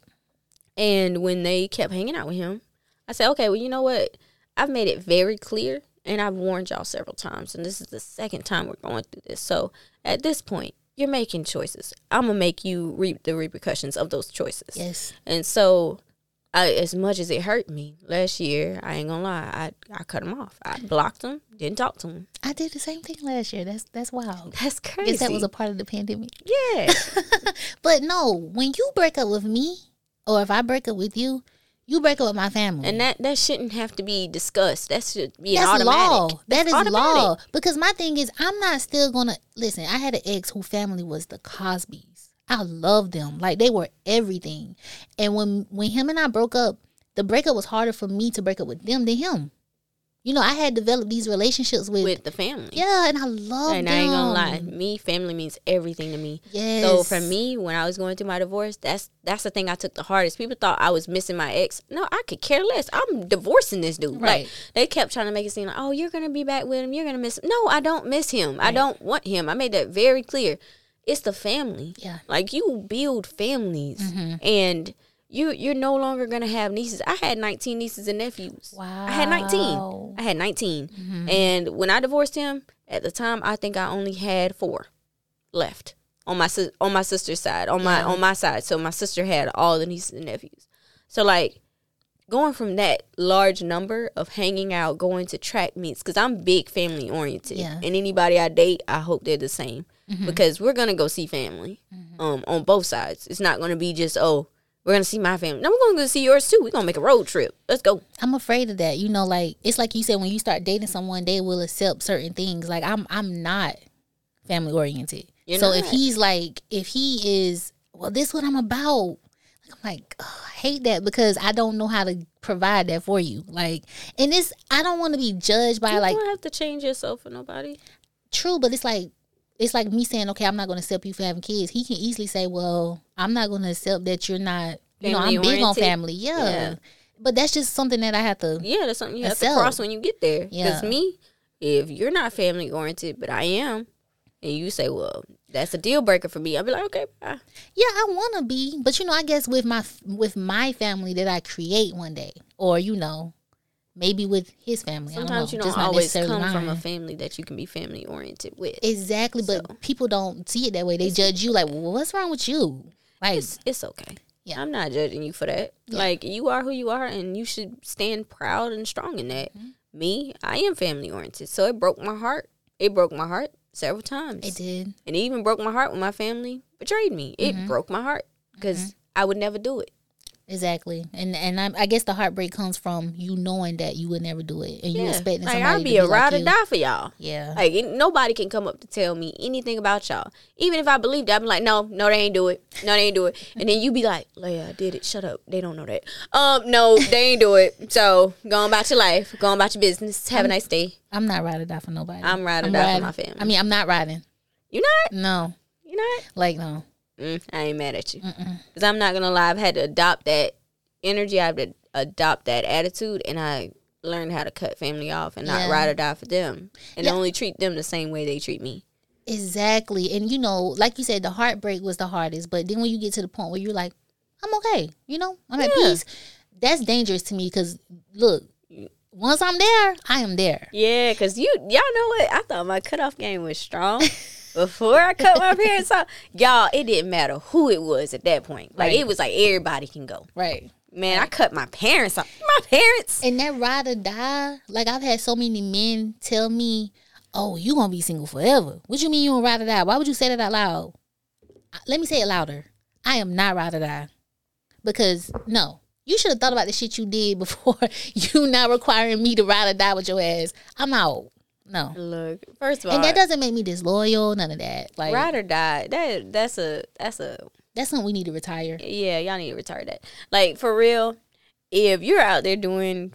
B: And when they kept hanging out with him, I said, okay, well, you know what? I've made it very clear, and I've warned y'all several times, and this is the second time we're going through this. So at this point, you're making choices. I'm going to make you reap the repercussions of those choices.
A: Yes.
B: And so I, as much as it hurt me last year, I ain't going to lie, I, I cut him off. I blocked him, didn't talk to him.
A: I did the same thing last year. That's that's wild.
B: That's crazy.
A: I guess that was a part of the pandemic.
B: Yeah.
A: But no, when you break up with me, or if I break up with you, you break up with my family.
B: And that, that shouldn't have to be discussed. That should be
A: That's
B: an automatic.
A: law. That
B: That's
A: is
B: automatic.
A: law. Because my thing is, I'm not still going to... Listen, I had an ex whose family was the Cosbys. I loved them. Like, they were everything. And when when him and I broke up, the breakup was harder for me to break up with them than him. You know, I had developed these relationships with...
B: With the family.
A: Yeah, and I love
B: and
A: them.
B: And I ain't gonna lie. Me, family means everything to me.
A: Yes.
B: So for me, when I was going through my divorce, that's that's the thing I took the hardest. People thought I was missing my ex. No, I could care less. I'm divorcing this dude.
A: Right.
B: Like, they kept trying to make it seem like, oh, you're going to be back with him. You're going to miss him. No, I don't miss him. Right. I don't want him. I made that very clear. It's the family.
A: Yeah.
B: Like, you build families.
A: Mm-hmm.
B: And... You, you're no longer going to have nieces. I had nineteen nieces and nephews.
A: Wow.
B: I had nineteen. I had nineteen. Mm-hmm. And when I divorced him, at the time, I think I only had four left on my on my sister's side, on my yeah. on my side. So my sister had all the nieces and nephews. So, like, going from that large number of hanging out, going to track meets, because I'm big family oriented.
A: Yeah. And
B: anybody I date, I hope they're the same. Mm-hmm. Because we're going to go see family mm-hmm. um, on both sides. It's not going to be just, oh, we're going to see my family. No, we're going to go see yours, too. We're going to make a road trip. Let's go.
A: I'm afraid of that. You know, like, it's like you said, when you start dating someone, they will accept certain things. Like, I'm I'm not family-oriented. You're so not. If he's like, if he is, well, this is what I'm about. Like, I'm like, oh, I hate that because I don't know how to provide that for you. Like, and it's, I don't want to be judged by,
B: you
A: like.
B: You don't have to change yourself for nobody.
A: True, but it's like, it's like me saying, okay, I'm not going to accept you for having kids. He can easily say, well, I'm not going to accept that you're not, you know, I'm big on family. Yeah. yeah. But that's just something that I have to
B: Yeah, that's something you accept. have to cross when you get there. Because
A: yeah.
B: me, if you're not family oriented, but I am, and you say, well, that's a deal breaker for me, I'll be like, okay, bye.
A: Yeah, I want to be. But, you know, I guess with my with my family that I create one day, or, you know, maybe with his family.
B: Sometimes
A: I don't know.
B: you don't
A: Just
B: always come
A: mine.
B: from a family that you can be family oriented with.
A: Exactly, but
B: so,
A: people don't see it that way. They judge you like, well, what's wrong with you? Like,
B: it's, it's okay.
A: Yeah.
B: I'm not judging you for that.
A: Yeah.
B: Like, you are who you are, and you should stand proud and strong in that. Mm-hmm. Me, I am family oriented, so it broke my heart. It broke my heart several times.
A: It did.
B: And it even broke my heart when my family betrayed me. It mm-hmm. broke my heart because mm-hmm. I would never do it.
A: Exactly. And and I, I guess the heartbreak comes from you knowing that you would never do it. And
B: yeah.
A: you expecting
B: like,
A: somebody
B: I'd be
A: to be
B: a ride
A: like
B: or die for y'all.
A: Yeah.
B: Like, it, nobody can come up to tell me anything about y'all. Even if I believed it, I'm like, no, no, they ain't do it. No, they ain't do it. And then you be like, Leia, I did it. Shut up. They don't know that. Um, No, they ain't do it. So, go on about your life. Go on about your business. Have
A: I'm,
B: a nice day.
A: I'm not ride or die for nobody.
B: I'm ride or
A: I'm
B: die
A: riding.
B: for my family.
A: I mean, I'm not riding.
B: You not?
A: No.
B: You not?
A: Like, no.
B: Mm, I ain't mad at you. Because I'm not going to lie. I've had to adopt that energy. I have to adopt that attitude, and I learned how to cut family off and not yeah. ride or die for them, and yeah. only treat them the same way they treat me.
A: Exactly. And you know, like you said, the heartbreak was the hardest, but then when you get to the point where you're like, I'm okay, you know, I'm at yeah. peace, that's dangerous to me because look, once I'm there, I am there.
B: Yeah, because you y'all know what, I thought my cutoff game was strong. Before I cut my parents off, y'all, it didn't matter who it was at that point. Like, right. it was like everybody can go.
A: Right.
B: Man, I cut my parents off. My parents.
A: And that ride or die, like, I've had so many men tell me, oh, you going to be single forever. What you mean you going to ride or die? Why would you say that out loud? Let me say it louder. I am not ride or die. Because, no. You should have thought about the shit you did before you not requiring me to ride or die with your ass. I'm out. No.
B: Look, first of all,
A: and that doesn't make me disloyal. None of that. Like,
B: ride or die. That that's a that's a
A: that's something we need to retire.
B: Yeah, y'all need to retire that. Like, for real, if you're out there doing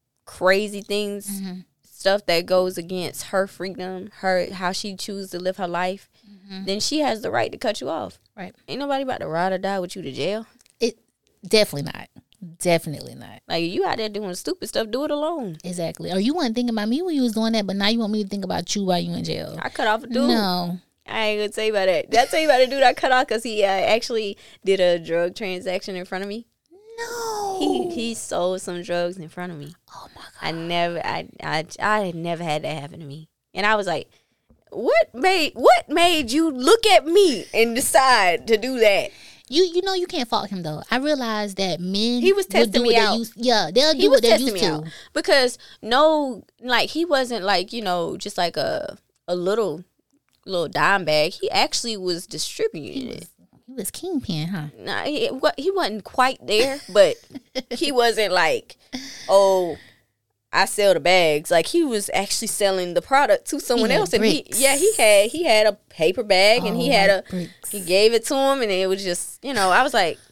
B: crazy things, mm-hmm. stuff that goes against her freedom, her how she chooses to live her life, mm-hmm. then she has the right to cut you off.
A: Right.
B: Ain't nobody about to ride or die with you to jail.
A: It definitely not. Definitely not.
B: Like, you out there doing stupid stuff, do it alone.
A: Exactly. Or you wasn't thinking about me when you was doing that, but now you want me to think about you while you in jail.
B: I cut off a dude.
A: No.
B: I ain't gonna tell you about that. Did I tell you about the dude I cut off because he uh, actually did a drug transaction in front of me?
A: No.
B: He he sold some drugs in front of me.
A: Oh my God.
B: I never I I I had never had that happen to me. And I was like, what made what made you look at me and decide to do that?
A: You you know you can't fault him though. I realized that men
B: he was testing me out.
A: Used, yeah, they'll do what they're used to. Out.
B: Because no, like he wasn't like, you know, just like a a little little dime bag. He actually was distributing
A: he was,
B: it.
A: He was kingpin, huh?
B: Nah, he, he wasn't quite there, but he wasn't like, oh, I sell the bags. Like, he was actually selling the product to someone else, and bricks. he, yeah, he had he had a paper bag, oh, and he had a bricks. He gave it to him, and it was just, you know, I was like,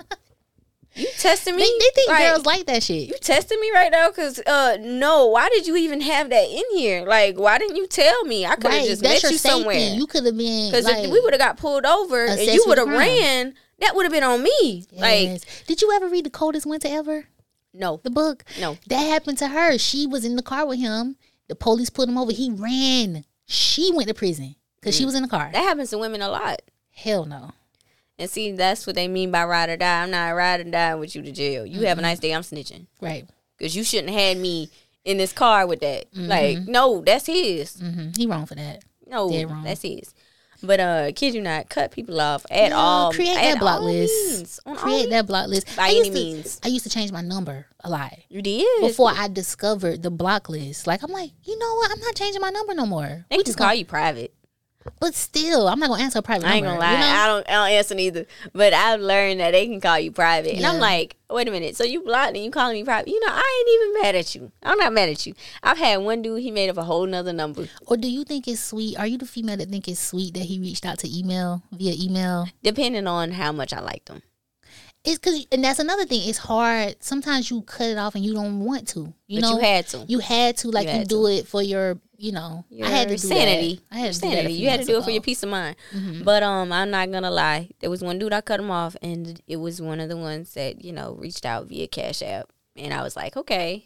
B: you testing me?
A: They, they think
B: like,
A: girls like that shit.
B: You testing me right now? Because uh, no, why did you even have that in here? Like, why didn't you tell me? I could have right, just met you safety. somewhere.
A: You could have been
B: because
A: like,
B: if we would have got pulled over and you would have ran, that would have been on me. Yes. Like,
A: did you ever read The Coldest Winter Ever?
B: No.
A: The book?
B: No.
A: That happened to her. She was in the car with him. The police pulled him over. He ran. She went to prison because mm. she was in the car.
B: That happens to women a lot.
A: Hell no.
B: And see, that's what they mean by ride or die. I'm not ride or die with you to jail. You mm-hmm. have a nice day, I'm snitching.
A: Right.
B: Because you shouldn't have had me in this car with that. Mm-hmm. Like, no, that's his.
A: Mm-hmm. He wrong for that.
B: No, that's his. But uh, kid you not, cut people off at yeah, all.
A: Create
B: at
A: that block list.
B: Means,
A: create that block list.
B: By any means.
A: To, I used to change my number a lot.
B: You did?
A: Before I discovered the block list. Like, I'm like, you know what? I'm not changing my number no more.
B: They
A: we
B: just call gonna, you private.
A: But still, I'm not going to answer a private
B: I
A: number.
B: I ain't going to lie.
A: You know?
B: I don't I don't answer neither. But I've learned that they can call you private. And yeah. I'm like, wait a minute. So you blocked and you calling me private. You know, I ain't even mad at you. I'm not mad at you. I've had one dude, he made up a whole nother number.
A: Or do you think it's sweet? Are you the female that think it's sweet that he reached out to email, via email?
B: Depending on how much I like them.
A: It's because, and that's another thing. It's hard. Sometimes you cut it off and you don't want to. You
B: but
A: know,
B: you had to.
A: You had to, like you, you do to. it for your, you know.
B: Your
A: I had to do
B: sanity.
A: That. I had to
B: sanity.
A: do that.
B: You had to do ago. it for your peace of mind. Mm-hmm. But um, I'm not gonna lie. There was one dude I cut him off, and it was one of the ones that you know reached out via Cash App, and I was like, okay.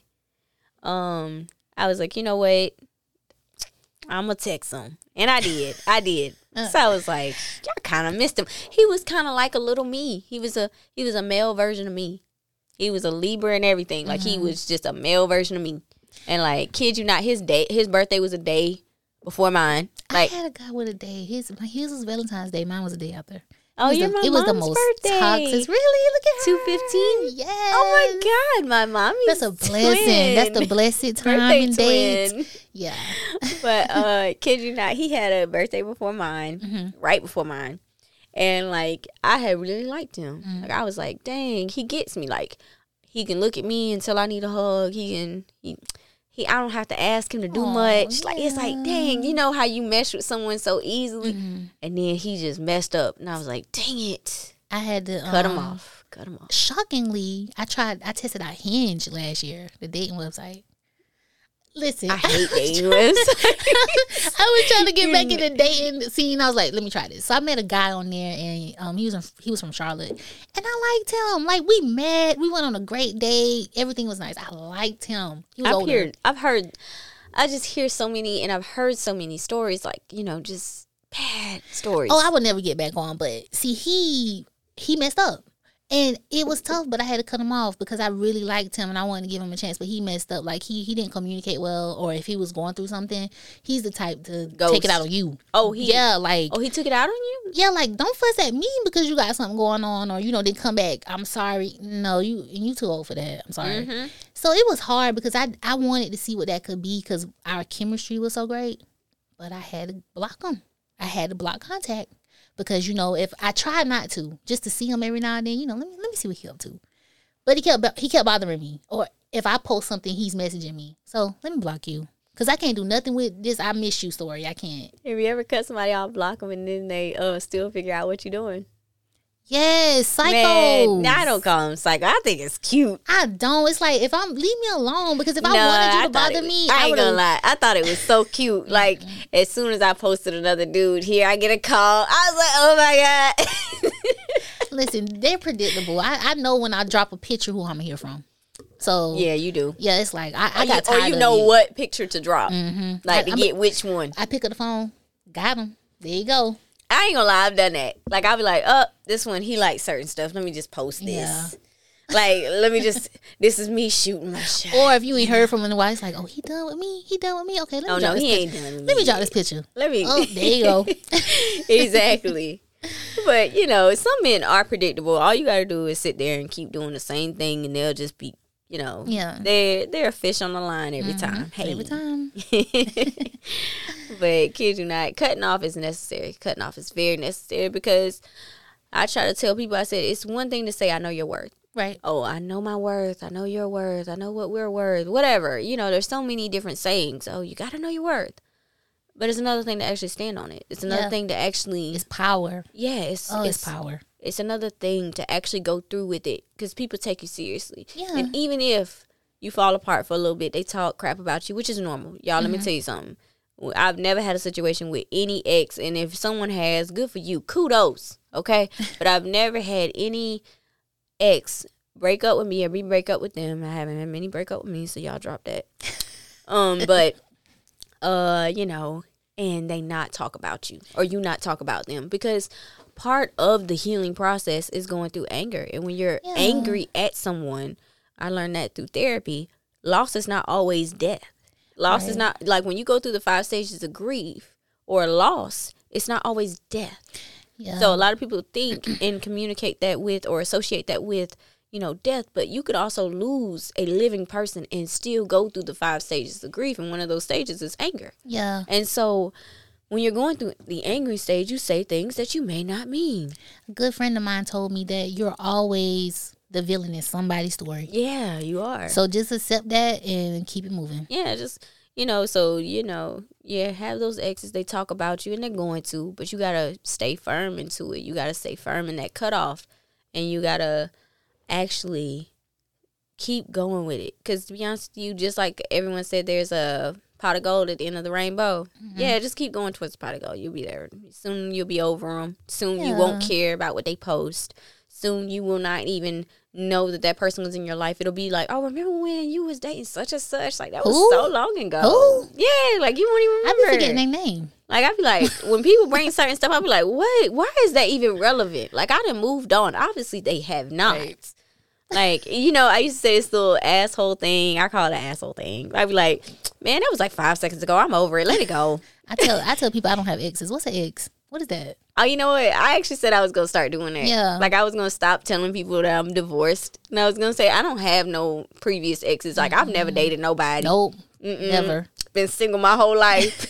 B: Um, I was like, you know what? I'm gonna text him, and I did. I did. So I was like, y'all kind of missed him. He was kind of like a little me. He was a he was a male version of me. He was a Libra and everything. Like, mm-hmm. he was just a male version of me. And like, kid you not, his day, his birthday was a day before mine. Like,
A: I had a guy with a day. His his was Valentine's Day. Mine was a day after.
B: Oh,
A: was
B: you're
A: the,
B: my
A: it was
B: mom's
A: the most
B: birthday.
A: toxic. Really? Look at her.
B: two fifteen?
A: Yes.
B: Oh my God, my mommy's
A: That's a blessing.
B: twin.
A: That's the blessed time
B: Birthday
A: and date.
B: twin.
A: Yeah.
B: But uh, kid you not, he had a birthday before mine,
A: Mm-hmm.
B: right before mine, and like I had really liked him.
A: Mm.
B: Like I was like, dang, he gets me. Like he can look at me until I need a hug. He can he. He, I don't have to ask him to do
A: Aw,
B: much. Like it's like,
A: yeah.
B: dang, you know how you mesh with someone so easily,
A: Mhm.
B: and then he just messed up, and I was like, dang it,
A: I had to
B: cut
A: um,
B: him off, cut him off.
A: Shockingly, I tried. I tested out Hinge last year, the dating website. Listen,
B: I hate dating
A: was
B: websites.
A: I was trying to get back in the dating scene. I was like, let me try this. So I met a guy on there, and um, he was in, he was from Charlotte, and I liked him. Like we met, we went on a great date. Everything was nice. I liked him. He was
B: I've
A: older.
B: heard, I've heard, I just hear so many, and I've heard so many stories, like you know, just bad stories.
A: Oh, I would never get back on. But see, he he messed up. And it was tough, but I had to cut him off because I really liked him and I wanted to give him a chance. But he messed up. Like, he, he didn't communicate well, or if he was going through something, he's the type to
B: Ghost.
A: take it out on you.
B: Oh, he,
A: Yeah, like,
B: oh, he took it out on you.
A: yeah, like, don't fuss at me because you got something going on, or, you know, didn't come back. I'm sorry. No, you and you too old for that. I'm sorry.
B: Mm-hmm.
A: So it was hard because I, I wanted to see what that could be because our chemistry was so great. But I had to block him. I had to block contact. Because, you know, if I tried not to, just to see him every now and then, you know, let me let me see what he up to. But he kept he kept bothering me. Or if I post something, he's messaging me. So let me block you. Because I can't do nothing with this I miss you story. I can't.
B: Have you ever cut somebody off, block them, and then they uh still figure out what you're doing?
A: Yes, psycho.
B: Man, I don't call him psycho. I think it's cute.
A: I don't. It's like, if I'm, leave me alone. Because if I
B: No,
A: wanted you
B: I
A: to
B: thought
A: bother
B: it was-
A: me,
B: I
A: I
B: ain't
A: would
B: gonna
A: have.
B: lie. I thought it was so cute. Like as soon as I posted another dude here, I get a call. I was like, oh my god.
A: Listen, they're predictable. I, I know when I drop a picture who I'm going to hear from. So, yeah.
B: Yeah, you do.
A: it's like, I, I
B: Or
A: got
B: you, or
A: tired
B: you
A: of
B: know
A: it.
B: what picture to drop,
A: Mm-hmm.
B: like
A: I,
B: to
A: I'm-
B: get which one.
A: I pick up the phone, got him. There you go.
B: I ain't gonna lie, I've done that. Like I'll be like, oh, this one he likes certain stuff. Let me just post this.
A: Yeah.
B: Like, let me just. This is me shooting my shot.
A: Or if you ain't heard from him in a while, it's like, oh, he done with me. He done with me. Okay, let me
B: Oh
A: drop
B: no,
A: this
B: he
A: picture.
B: ain't done. with
A: Let me drop
B: yet.
A: this picture.
B: Let me.
A: Oh, there you go.
B: Exactly. But you know, some men are predictable. All you gotta do is sit there and keep doing the same thing, and they'll just be, you know,
A: Yeah.
B: they're they're a fish on the line every time. Hey,
A: Every time.
B: But kid you not, cutting off is necessary. Cutting off is very necessary because I try to tell people. I said it's one thing to say I know your worth.
A: Right.
B: Oh, I know my worth. I know your worth. I know what we're worth. Whatever. You know, there's so many different sayings. Oh, you got to know your worth. But it's another thing to actually stand on it. It's another
A: Yeah.
B: thing to actually,
A: It's power.
B: yeah, it's,
A: Oh, it's,
B: it's,
A: power.
B: it's another thing to actually go through with it because people take you seriously.
A: Yeah.
B: And even if you fall apart for a little bit, they talk crap about you, which is normal. Y'all, let me
A: Mm-hmm.
B: tell you something. Well, I've never had a situation with any ex, and if someone has, good for you. Kudos, okay? But I've never had any ex break up with me or me break up with them. I haven't had many break up with me, so y'all drop that. Um, but uh, you know, and they not talk about you or you not talk about them because part of the healing process is going through anger. And when you're
A: Yeah.
B: angry at someone, I learned that through therapy, loss is not always death. Loss is
A: Right.
B: not like when you go through the five stages of grief or loss, it's not always death.
A: Yeah.
B: So a lot of people think and communicate that with or associate that with, you know, death, but you could also lose a living person and still go through the five stages of grief. And one of those stages is anger.
A: yeah.
B: And so when you're going through the angry stage, you say things that you may not mean.
A: A good friend of mine told me that you're always the villain in somebody's story.
B: Yeah, you are.
A: So just accept that and keep it moving.
B: Yeah, just, you know, so, you know, yeah, have those exes, they talk about you and they're going to, but you got to stay firm into it. You got to stay firm in that cutoff and you got to actually keep going with it. Because to be honest with you, just like everyone said, there's a pot of gold at the end of the rainbow. Mm-hmm. Yeah, just keep going towards the pot of gold. You'll be there. Soon you'll be over them. Soon you
A: Yeah.
B: won't care about what they post. Soon you will not even know that that person was in your life. It'll be like, oh, remember when you was dating such and such? Like, that was
A: Who?
B: so long ago.
A: Who?
B: Yeah, like, you won't even
A: I
B: remember.
A: be forgetting their name.
B: Like, I be like, when people bring certain stuff, I be like, what? Why is that even relevant? Like, I done moved on. Obviously, they have not.
A: Right.
B: Like, you know, I used to say this little asshole thing. I call it an asshole thing. I'd be like, man, that was like five seconds ago. I'm over it. Let it go.
A: I tell I tell people I don't have exes. What's an ex? What is that?
B: Oh, you know what? I actually said I was going to start doing that.
A: Yeah.
B: Like, I was going to stop telling people that I'm divorced. And I was going to say, I don't have no previous exes. Like, mm-hmm. I've never dated nobody.
A: Nope. Mm-mm. Never.
B: Been single my whole life.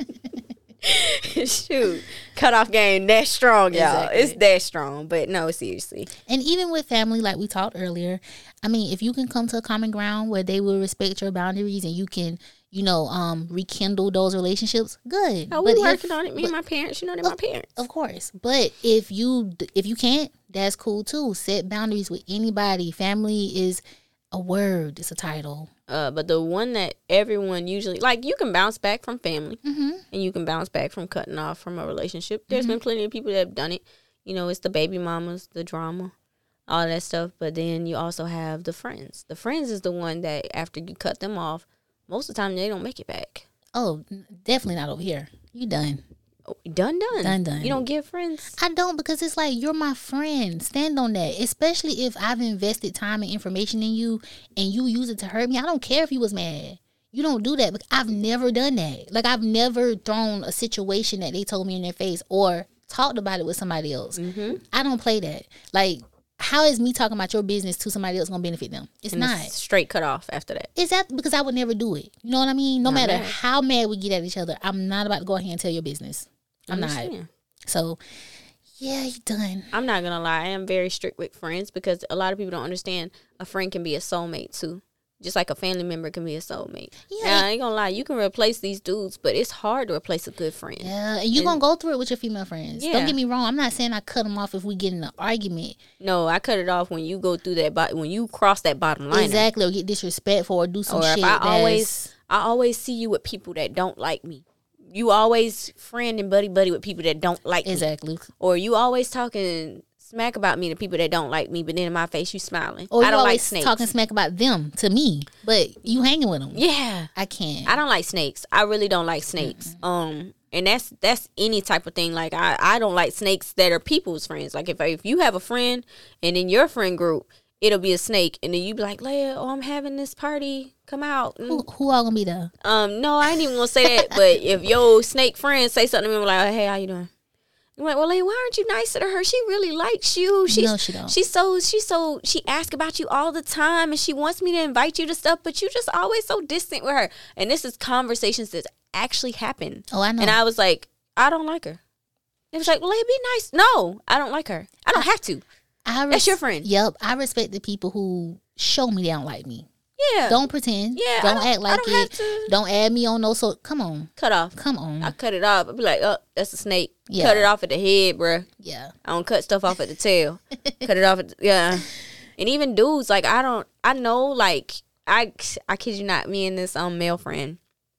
B: Shoot. Cutoff game that strong, y'all. Exactly. It's that strong. But no, seriously.
A: And even with family, like we talked earlier, I mean, if you can come to a common ground where they will respect your boundaries and you can, you know, um, rekindle those relationships, good.
B: Oh, we're working on it. Me but, and my parents, you know, they're my parents.
A: Of course. But if you if you can't, that's cool too. Set boundaries with anybody. Family is a word. It's a title.
B: Uh, but the one that everyone usually, like, you can bounce back from family,
A: mm-hmm.
B: and you can bounce back from cutting off from a relationship. There's mm-hmm. been plenty of people that have done it. You know, it's the baby mamas, the drama, all that stuff. But then you also have the friends. The friends is the one that after you cut them off, most of the time they don't make it back.
A: Oh, definitely not over here. You done.
B: Oh, done, done.
A: Done, done.
B: You don't give friends?
A: I don't, because it's like, you're my friend. Stand on that. Especially if I've invested time and information in you and you use it to hurt me. I don't care if you was mad. You don't do that. But I've never done that. Like, I've never thrown a situation that they told me in their face or talked about it with somebody else.
B: Mm-hmm.
A: I don't play that. Like, how is me talking about your business to somebody else going to benefit them? It's
B: and
A: not.
B: It's straight cut off after that.
A: Is that because I would never do it? You know what I mean? No
B: not
A: matter
B: mad.
A: how mad we get at each other, I'm not about to go ahead and tell your business. I'm not. So, yeah, you done.
B: I'm not going to lie. I am very strict with friends because a lot of people don't understand a friend can be a soulmate too. Just like a family member can be a soulmate. Yeah. Now, I ain't going to lie. You can replace these dudes, but it's hard to replace a good friend.
A: Yeah, and you're going to go through it with your female friends. Yeah. Don't get me wrong. I'm not saying I cut them off if we get in an argument.
B: No, I cut it off when you go through that, bo- when you cross that bottom line.
A: Exactly, or get disrespectful or do some
B: or
A: shit.
B: If I, always, I always see you with people that don't like me. You always friend and buddy buddy with people that don't like
A: exactly.
B: me. Exactly. Or you always talking smack about me to people that don't like me, but then in my face you smiling.
A: Or
B: I don't
A: you
B: like snakes.
A: Talking smack about them to me, but you hanging with them.
B: Yeah,
A: I can't.
B: I don't like snakes. I really don't like snakes. Mm-hmm. Um, and that's that's any type of thing. Like I, I don't like snakes that are people's friends. Like if if you have a friend and in your friend group it'll be a snake, and then you be like, Leia, oh, I'm having this party. Come out.
A: Who, who all gonna be there?
B: Um, no, I ain't even gonna say that. But if your snake friend say something to me like, hey, how you doing? I'm like, well, Leia, why aren't you nicer to her? She really likes you. She's,
A: no, she don't.
B: She's so, she's so, she asks about you all the time, and she wants me to invite you to stuff, but you just always so distant with her. And this is conversations that actually happen.
A: Oh, I know.
B: And I was like, I don't like her. It was like, well, Leia, be nice. No, I don't like her. I don't I, have to. I res- That's your friend.
A: Yep. I respect the people who show me they don't like me.
B: Yeah.
A: Don't pretend.
B: Yeah.
A: Don't,
B: don't
A: act like
B: don't
A: it. Don't add me on no so. Come on.
B: Cut off.
A: Come on.
B: I cut it off. I'd be like, oh, that's a snake.
A: Yeah.
B: Cut it off at the head, bruh.
A: Yeah.
B: I don't cut stuff off at the tail. Cut it off at the, yeah. And even dudes, like, I don't, I know, like, I, I kid you not, me and this um male friend,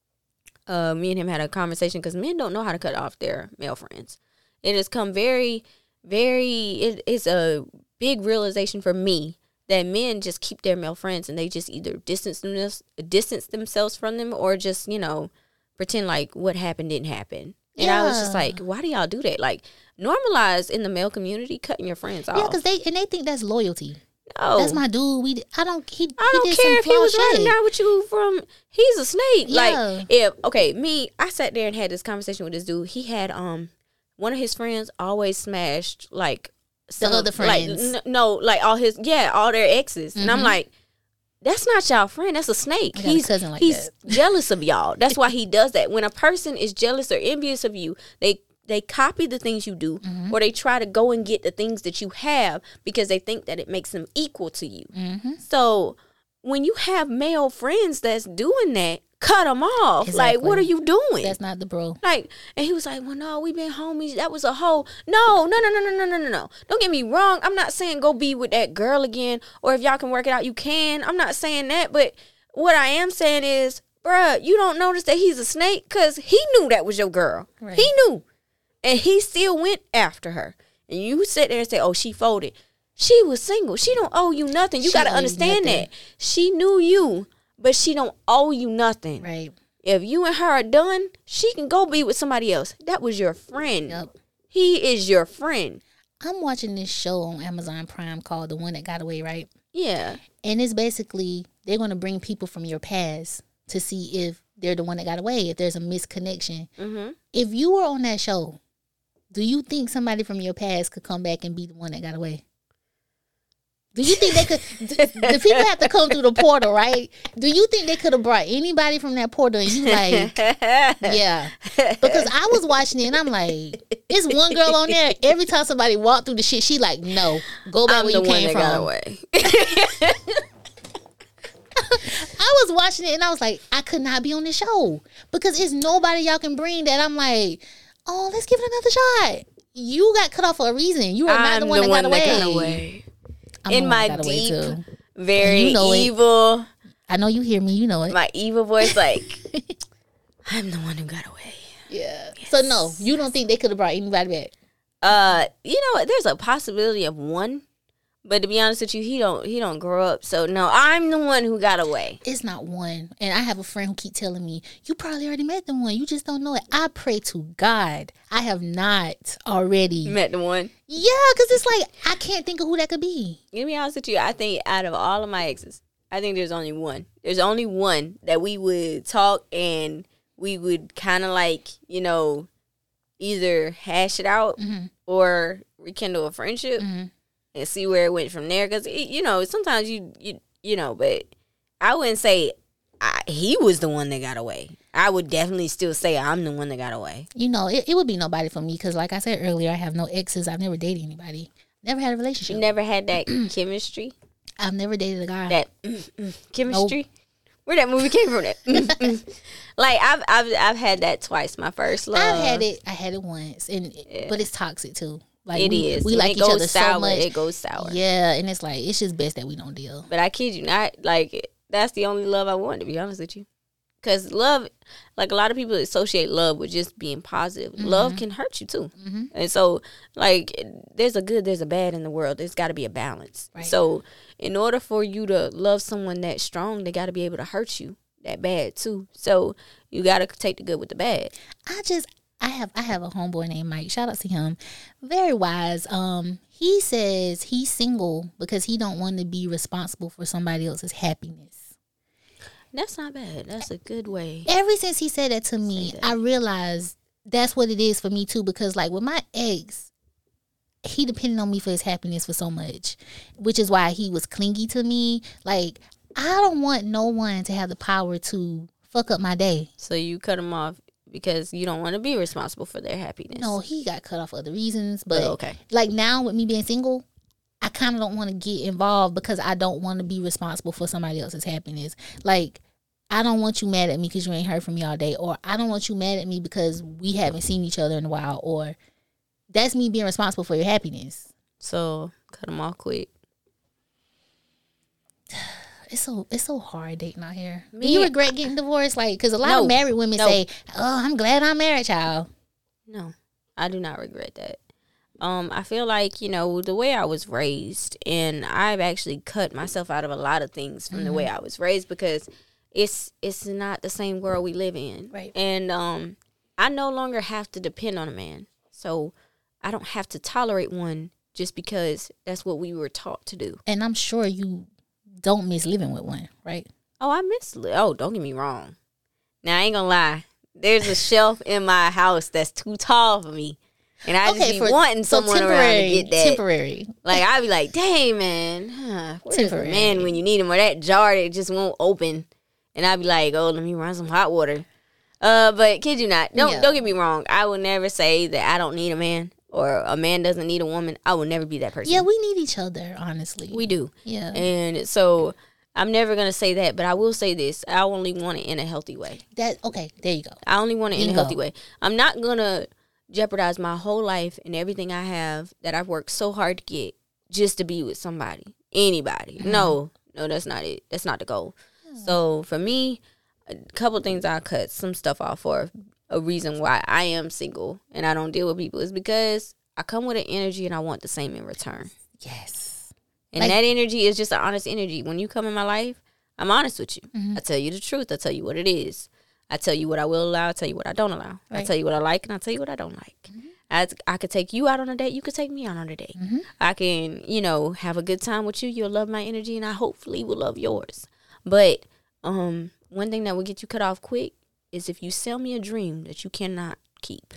B: uh, me and him had a conversation because men don't know how to cut off their male friends. It has come very, very, it, it's a big realization for me that men just keep their male friends and they just either distance them, distance themselves from them or just, you know, pretend like what happened didn't happen. And yeah. I was just like, why do y'all do that? Like, normalize in the male community cutting your friends off.
A: Yeah, because they, and they think that's loyalty.
B: No.
A: That's my dude. We, I don't, he,
B: I don't
A: he
B: care if he was
A: shit.
B: running down with you from, he's a snake.
A: Yeah.
B: Like, if, okay, me, I sat there and had this conversation with this dude. He had, um, one of his friends always smashed, like,
A: some other friends.
B: Like, n- no, like all his, yeah, all their exes. Mm-hmm. And I'm like, that's not y'all friend. That's a snake. He's,
A: a cousin like
B: he's
A: that.
B: jealous of y'all. That's why he does that. When a person is jealous or envious of you, they they copy the things you do, mm-hmm. or they try to go and get the things that you have because they think that it makes them equal to you.
A: Mm-hmm.
B: So when you have male friends that's doing that, cut them off.
A: Exactly.
B: Like, what are you doing?
A: That's not the bro.
B: Like, and he was like, well, no, we been homies. That was a hoe. No, no, no, no, no, no, no, no, no. Don't get me wrong. I'm not saying go be with that girl again, or if y'all can work it out, you can. I'm not saying that. But what I am saying is, bruh, you don't notice that he's a snake because he knew that was your girl. Right. He knew. And he still went after her. And you sit there and say, oh, she folded. She was single. She don't owe you nothing. You got to understand that. She knew you. But she don't owe you nothing.
A: Right.
B: If you and her are done, she can go be with somebody else. That was your friend.
A: Yep.
B: He is your friend.
A: I'm watching this show on Amazon Prime called The One That Got Away, right?
B: Yeah.
A: And it's basically, they're going to bring people from your past to see if they're the one that got away, if there's a misconnection.
B: Mm-hmm.
A: If you were on that show, Do you think somebody from your past could come back and be the one that got away? Do you think they could? The people have to come through the portal, right? Do you think they could have brought anybody from that portal? And you like, yeah, because I was watching it and I'm like, it's one girl on there. Every time somebody walked through the shit, she like, no, go back
B: I'm
A: where
B: the
A: you
B: one
A: came
B: that
A: from.
B: got away.
A: I was watching it and I was like, I could not be on the show because it's nobody y'all can bring that I'm like, oh, let's give it another shot. You got cut off for a reason. You are not
B: I'm
A: the one,
B: the
A: that,
B: one
A: got
B: that
A: away.
B: got away.
A: I'm
B: In
A: the one
B: my
A: that got away,
B: deep,
A: too.
B: very
A: You know it.
B: evil,
A: I know you hear me. You know it.
B: my evil voice, like, I'm the one who got away.
A: Yeah. Yes. So no, you don't think they could have brought anybody back?
B: Uh, you know what? There's a possibility of one, but to be honest with you, he don't he don't grow up. So no, I'm the one who got away.
A: It's not one. And I have a friend who keep telling me, you probably already met the one. You just don't know it. I pray to God I have not already.
B: Met the one.
A: Yeah, because it's like, I can't think of who that could be.
B: To be honest with you, I think out of all of my exes, I think there's only one. There's only one that we would talk and we would kind of like, you know, either hash it out
A: Mm-hmm.
B: or rekindle a friendship.
A: Mm-hmm.
B: And see where it went from there. Because, you know, sometimes you, you, you know, but I wouldn't say I, he was the one that got away. I would definitely still say I'm the one that got away.
A: You know, it, it would be nobody for me because, like I said earlier, I have no exes. I've never dated anybody. Never had a relationship.
B: You never had that chemistry?
A: I've never dated a guy.
B: That mm, mm, chemistry? Nope. Where that movie came from? That mm, mm. Like, I've, I've, I've had that twice. My first love.
A: I've had it. I had it once. and
B: Yeah.
A: But it's toxic, too. Like
B: it
A: we,
B: is.
A: We
B: When
A: like
B: it
A: each
B: goes
A: other
B: sour,
A: so much.
B: It goes sour.
A: Yeah, and it's like, it's just best that we don't deal.
B: But I kid you not, like, that's the only love I want, to be honest with you. Because love, like, a lot of people associate love with just being positive. Mm-hmm. Love can hurt you, too. Mm-hmm. And so, like, there's a good, there's a bad in the world. There's got to be a balance. Right. So, in order for you to love someone that strong, they got to be able to hurt you that bad, too. So, you got to take the good with the bad.
A: I just... I have I have a homeboy named Mike. Shout out to him. Very wise. Um, he says he's single because he don't want to be responsible for somebody else's happiness.
B: That's not bad. That's a good way.
A: Ever since he said that to me, that. I realized that's what it is for me too. Because like with my ex, he depended on me for his happiness for so much, which is why he was clingy to me. Like I don't want no one to have the power to fuck up my day.
B: So you cut him off. Because you don't want to be responsible for their happiness.
A: No, he got cut off for other reasons. But
B: oh, okay.
A: Like now with me being single, I kind of don't want to get involved because I don't want to be responsible for somebody else's happiness. Like, I don't want you mad at me because you ain't heard from me all day. Or I don't want you mad at me because we haven't seen each other in a while. Or that's me being responsible for your happiness.
B: So, cut them off quick.
A: It's so it's so hard dating out here. Me, do you regret getting divorced? Like, because a lot
B: no,
A: of married women
B: no.
A: say, "Oh, I'm glad I'm married, child."
B: No, I do not regret that. Um, I feel like you know the way I was raised, and I've actually cut myself out of a lot of things from mm-hmm. the way I was raised because it's it's not the same world we live in,
A: right?
B: And um, I no longer have to depend on a man, so I don't have to tolerate one just because that's what we were taught to do.
A: And I'm sure you don't miss living with one, right?
B: Oh, I miss li- Oh, don't get me wrong. Now, I ain't gonna lie. There's a shelf in my house that's too tall for me. And I
A: okay,
B: just be
A: for,
B: wanting
A: so
B: someone around to get that.
A: Temporary.
B: Like, I be like, dang, man. Huh, where's the man when you need him? Or that jar that just won't open. And I be like, oh, let me run some hot water. Uh, But kid you not. Don't, yeah. don't get me wrong. I will never say that I don't need a man. Or a man doesn't need a woman. I will never be that person.
A: Yeah, we need each other, honestly.
B: We do.
A: Yeah.
B: And so I'm never going to say that, but I will say this. I only want it in a healthy way.
A: That Okay, there you go.
B: I only want it
A: Bingo.
B: in a healthy way. I'm not going to jeopardize my whole life and everything I have that I've worked so hard to get just to be with somebody, anybody. Mm-hmm. No, no, that's not it. That's not the goal. Yeah. So for me, a couple of things I cut some stuff off for. A reason why I am single and I don't deal with people is because I come with an energy and I want the same in return.
A: Yes.
B: And like, that energy is just an honest energy. When you come in my life, I'm honest with you. Mm-hmm. I tell you the truth. I tell you what it is. I tell you what I will allow. I tell you what I don't allow. Right. I tell you what I like and I tell you what I don't like. Mm-hmm. I, I could take you out on a date. You could take me out on a date. Mm-hmm. I can, you know, have a good time with you. You'll love my energy and I hopefully will love yours. But um, one thing that will get you cut off quick is if you sell me a dream that you cannot keep.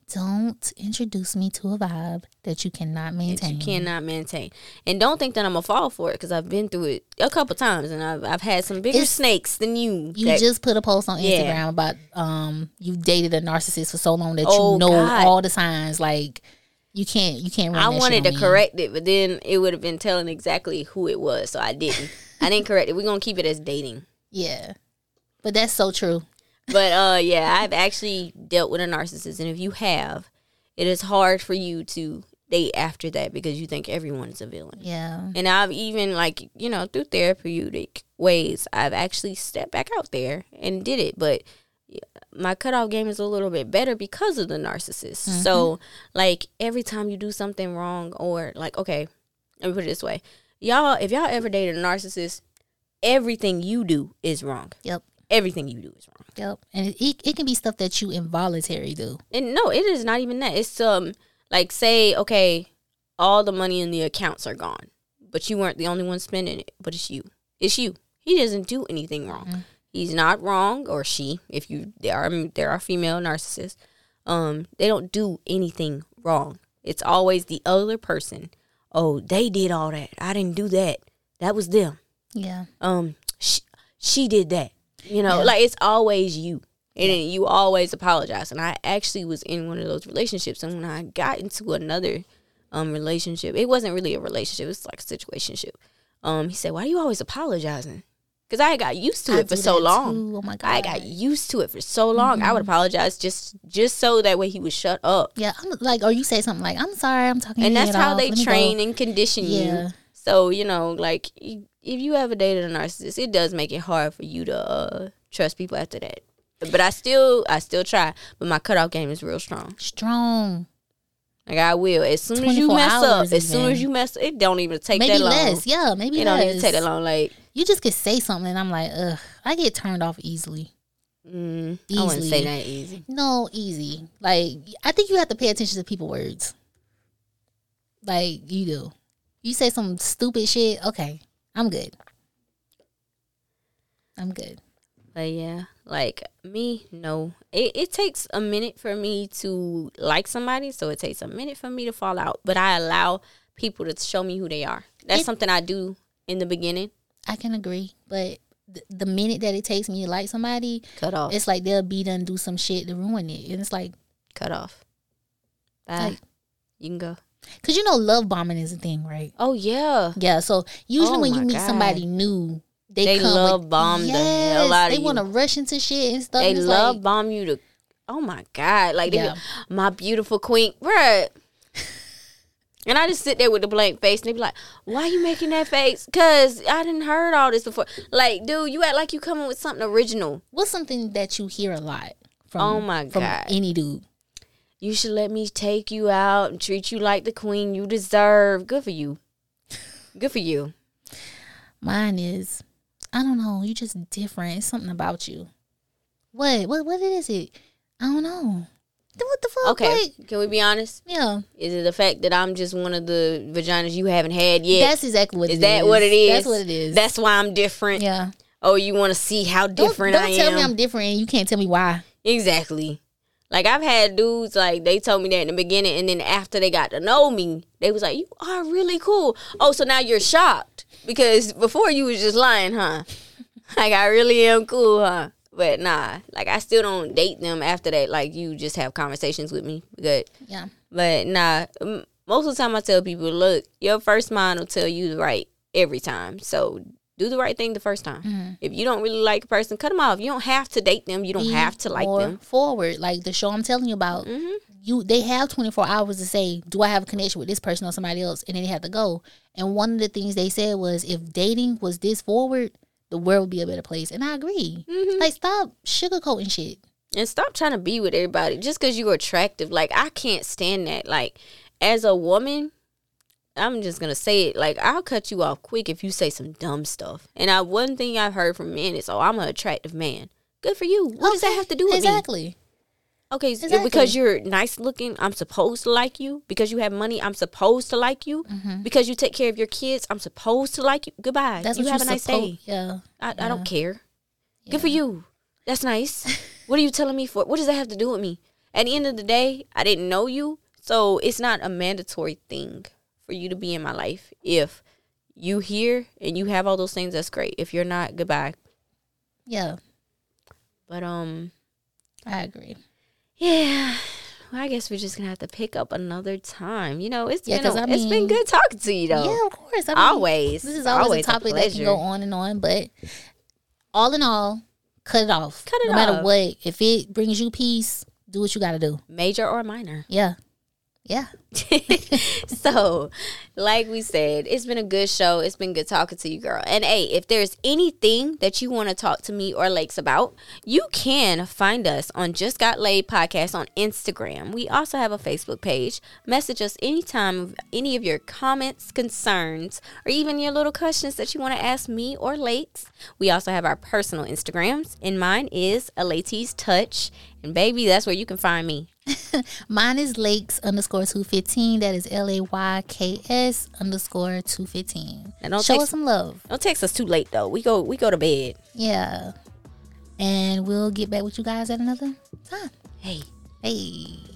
A: Don't introduce me to a vibe that you cannot maintain.
B: That you cannot maintain. And don't think that I'm going to fall for it, because I've been through it a couple times, and I've, I've had some bigger it's, snakes than you.
A: You
B: that,
A: just put a post on Instagram yeah. about um you dated a narcissist for so long that oh, you know God. all the signs. Like, you can't, you can't run
B: I
A: that
B: wanted
A: shit
B: to
A: on
B: correct
A: me.
B: it, but then it would have been telling exactly who it was, so I didn't. I didn't correct it. We're going to keep it as dating.
A: Yeah. But that's so true.
B: But, uh, yeah, I've actually dealt with a narcissist, and if you have, it is hard for you to date after that because you think everyone's a villain.
A: Yeah.
B: And I've even, like, you know, through therapeutic ways, I've actually stepped back out there and did it. But my cutoff game is a little bit better because of the narcissist. Mm-hmm. So, like, every time you do something wrong, or, like, okay, let me put it this way. Y'all, if y'all ever dated a narcissist, everything you do is wrong.
A: Yep.
B: Everything you do is wrong.
A: Yep. And it, it, it can be stuff that you involuntary do.
B: And no, it is not even that. It's, um, like, say, okay, all the money in the accounts are gone, but you weren't the only one spending it, but it's you. It's you. He doesn't do anything wrong. Mm-hmm. He's not wrong, or she, if you, there are, there are female narcissists. Um, they don't do anything wrong. It's always the other person. Oh, they did all that. I didn't do that. That was them.
A: Yeah.
B: Um, she, she did that. You know, yeah. like, it's always you. And yeah. you always apologize. And I actually was in one of those relationships. And when I got into another um relationship, it wasn't really a relationship. It was like a situationship. Um, he said, why are you always apologizing? Because I got used to
A: I
B: it for so long.
A: Too. Oh, my God.
B: I got used to it for so long.
A: Mm-hmm.
B: I would apologize just just so that way he would shut up.
A: Yeah, I'm like, or you say something like, I'm sorry, I'm talking
B: and
A: to you.
B: And that's how
A: off.
B: they
A: Let
B: train and condition
A: yeah.
B: you. So, you know, like, if you ever dated a narcissist, it does make it hard for you to uh, trust people after that. But I still, I still try. But my cutoff game is real strong.
A: Strong.
B: Like, I will. As soon as you mess up, as even. soon as you mess up, it don't even take
A: maybe
B: that long.
A: Less. Yeah, maybe
B: it
A: less.
B: It don't even take that long. Like,
A: you just could say something, and I'm like, ugh, I get turned off easily.
B: Mm, easily. I wouldn't say that easy.
A: No, easy. Like, I think you have to pay attention to people's words. Like, you do. You say some stupid shit, okay, I'm good. I'm good.
B: But yeah, like, me, no. It, it takes a minute for me to like somebody, so it takes a minute for me to fall out. But I allow people to show me who they are. That's it, something I do in the beginning.
A: I can agree, but th- the minute that it takes me to like somebody,
B: cut off.
A: It's like they'll be done do some shit to ruin it, and it's like,
B: cut off. Bye. Like, you can go.
A: Cause you know love bombing is a thing, right?
B: Oh yeah,
A: yeah. So usually
B: oh,
A: when you meet
B: God.
A: somebody new, they,
B: they
A: come
B: love
A: with,
B: bomb
A: yes,
B: the hell out of
A: they
B: you.
A: They want to rush into shit and stuff.
B: They
A: and
B: love
A: like,
B: bomb you to. Oh my God, like
A: yeah.
B: they be, my beautiful queen, bruh. And I just sit there with the blank face, and they be like, "Why you making that face?" Cause I didn't heard all this before. Like, dude, you act like you coming with something original.
A: What's something that you hear a lot from?
B: Oh my
A: from
B: God,
A: any dude.
B: You should let me take you out and treat you like the queen you deserve. Good for you. Good for you.
A: Mine is, I don't know. You just different. It's something about you. What? What? What is it? I don't know. What the fuck?
B: Okay.
A: Like,
B: can we be honest?
A: Yeah.
B: Is it the fact that I'm just one of the vaginas you haven't had yet?
A: That's exactly what it is.
B: Is that what it is?
A: That's what it is.
B: That's why I'm different?
A: Yeah.
B: Oh, you want to see how different
A: don't,
B: don't
A: I am? Don't tell me
B: am?
A: I'm different and you can't tell me why.
B: Exactly. Like, I've had dudes, like, they told me that in the beginning, and then after they got to know me, they was like, you are really cool. Oh, so now you're shocked. Because before you was just lying, huh? Like, I really am cool, huh? But nah, like, I still don't date them after that. Like, you just have conversations with me. Good.
A: Yeah.
B: But nah, m- most of the time I tell people, look, your first mind will tell you the right every time. So do the right thing the first time. Mm-hmm. If you don't really like a person, cut them off. You don't have to date them. You don't Be have to like them.
A: Forward, like the show I'm telling you about. Mm-hmm. You, they have twenty-four hours to say, do I have a connection with this person or somebody else? And then they have to go. And one of the things they said was, if dating was this forward, the world would be a better place. And I agree. Mm-hmm. Like, stop sugarcoating shit.
B: And stop trying to be with everybody just because you're attractive. Like, I can't stand that. Like, as a woman, I'm just going to say it. Like, I'll cut you off quick if you say some dumb stuff. And I, one thing I've heard from men is, oh, I'm an attractive man. Good for you. What okay. does that have to do with
A: exactly.
B: me? Exactly. Okay,
A: exactly.
B: Because you're nice looking, I'm supposed to like you. Because you have money, I'm supposed to like you. Mm-hmm. Because you take care of your kids, I'm supposed to like you. Goodbye.
A: That's
B: you
A: what
B: have
A: a
B: nice
A: suppo-
B: day.
A: Yeah.
B: I,
A: yeah.
B: I don't care.
A: Yeah.
B: Good for you. That's nice. What are you telling me for? What does that have to do with me? At the end of the day, I didn't know you, so it's not a mandatory thing for you to be in my life. If you here and you have all those things, that's great. If you're not, goodbye.
A: Yeah.
B: But um,
A: I agree.
B: Yeah. Well, I guess we're just gonna have to pick up another time. You know, it's
A: Yeah,
B: been a,
A: 'cause I
B: it's been
A: mean-
B: good talking to you though.
A: Yeah, of course. I mean,
B: Always.
A: This is always,
B: Always
A: a
B: a
A: topic that can
B: pleasure.
A: go on and on, but all in all, cut it off.
B: Cut it
A: no matter
B: off.
A: what. If it brings you peace, do what you got to do.
B: Major or minor.
A: Yeah. Yeah.
B: So, like we said, it's been a good show. It's been good talking to you, girl. And hey, if there's anything that you want to talk to me or Lakes about, you can find us on Just Got Laid Podcast on Instagram. We also have a Facebook page. Message us anytime of any of your comments, concerns, or even your little questions that you want to ask me or Lakes. We also have our personal Instagrams, and mine is Alatis Touch. And baby, that's where you can find me.
A: Mine is Lakes underscore two fifteen. That is L A Y K S underscore two fifteen.
B: Now don't
A: Show
B: text-
A: us some love.
B: Don't text us too late though. We go we go to bed.
A: Yeah. And we'll get back with you guys at another time.
B: Hey.
A: Hey.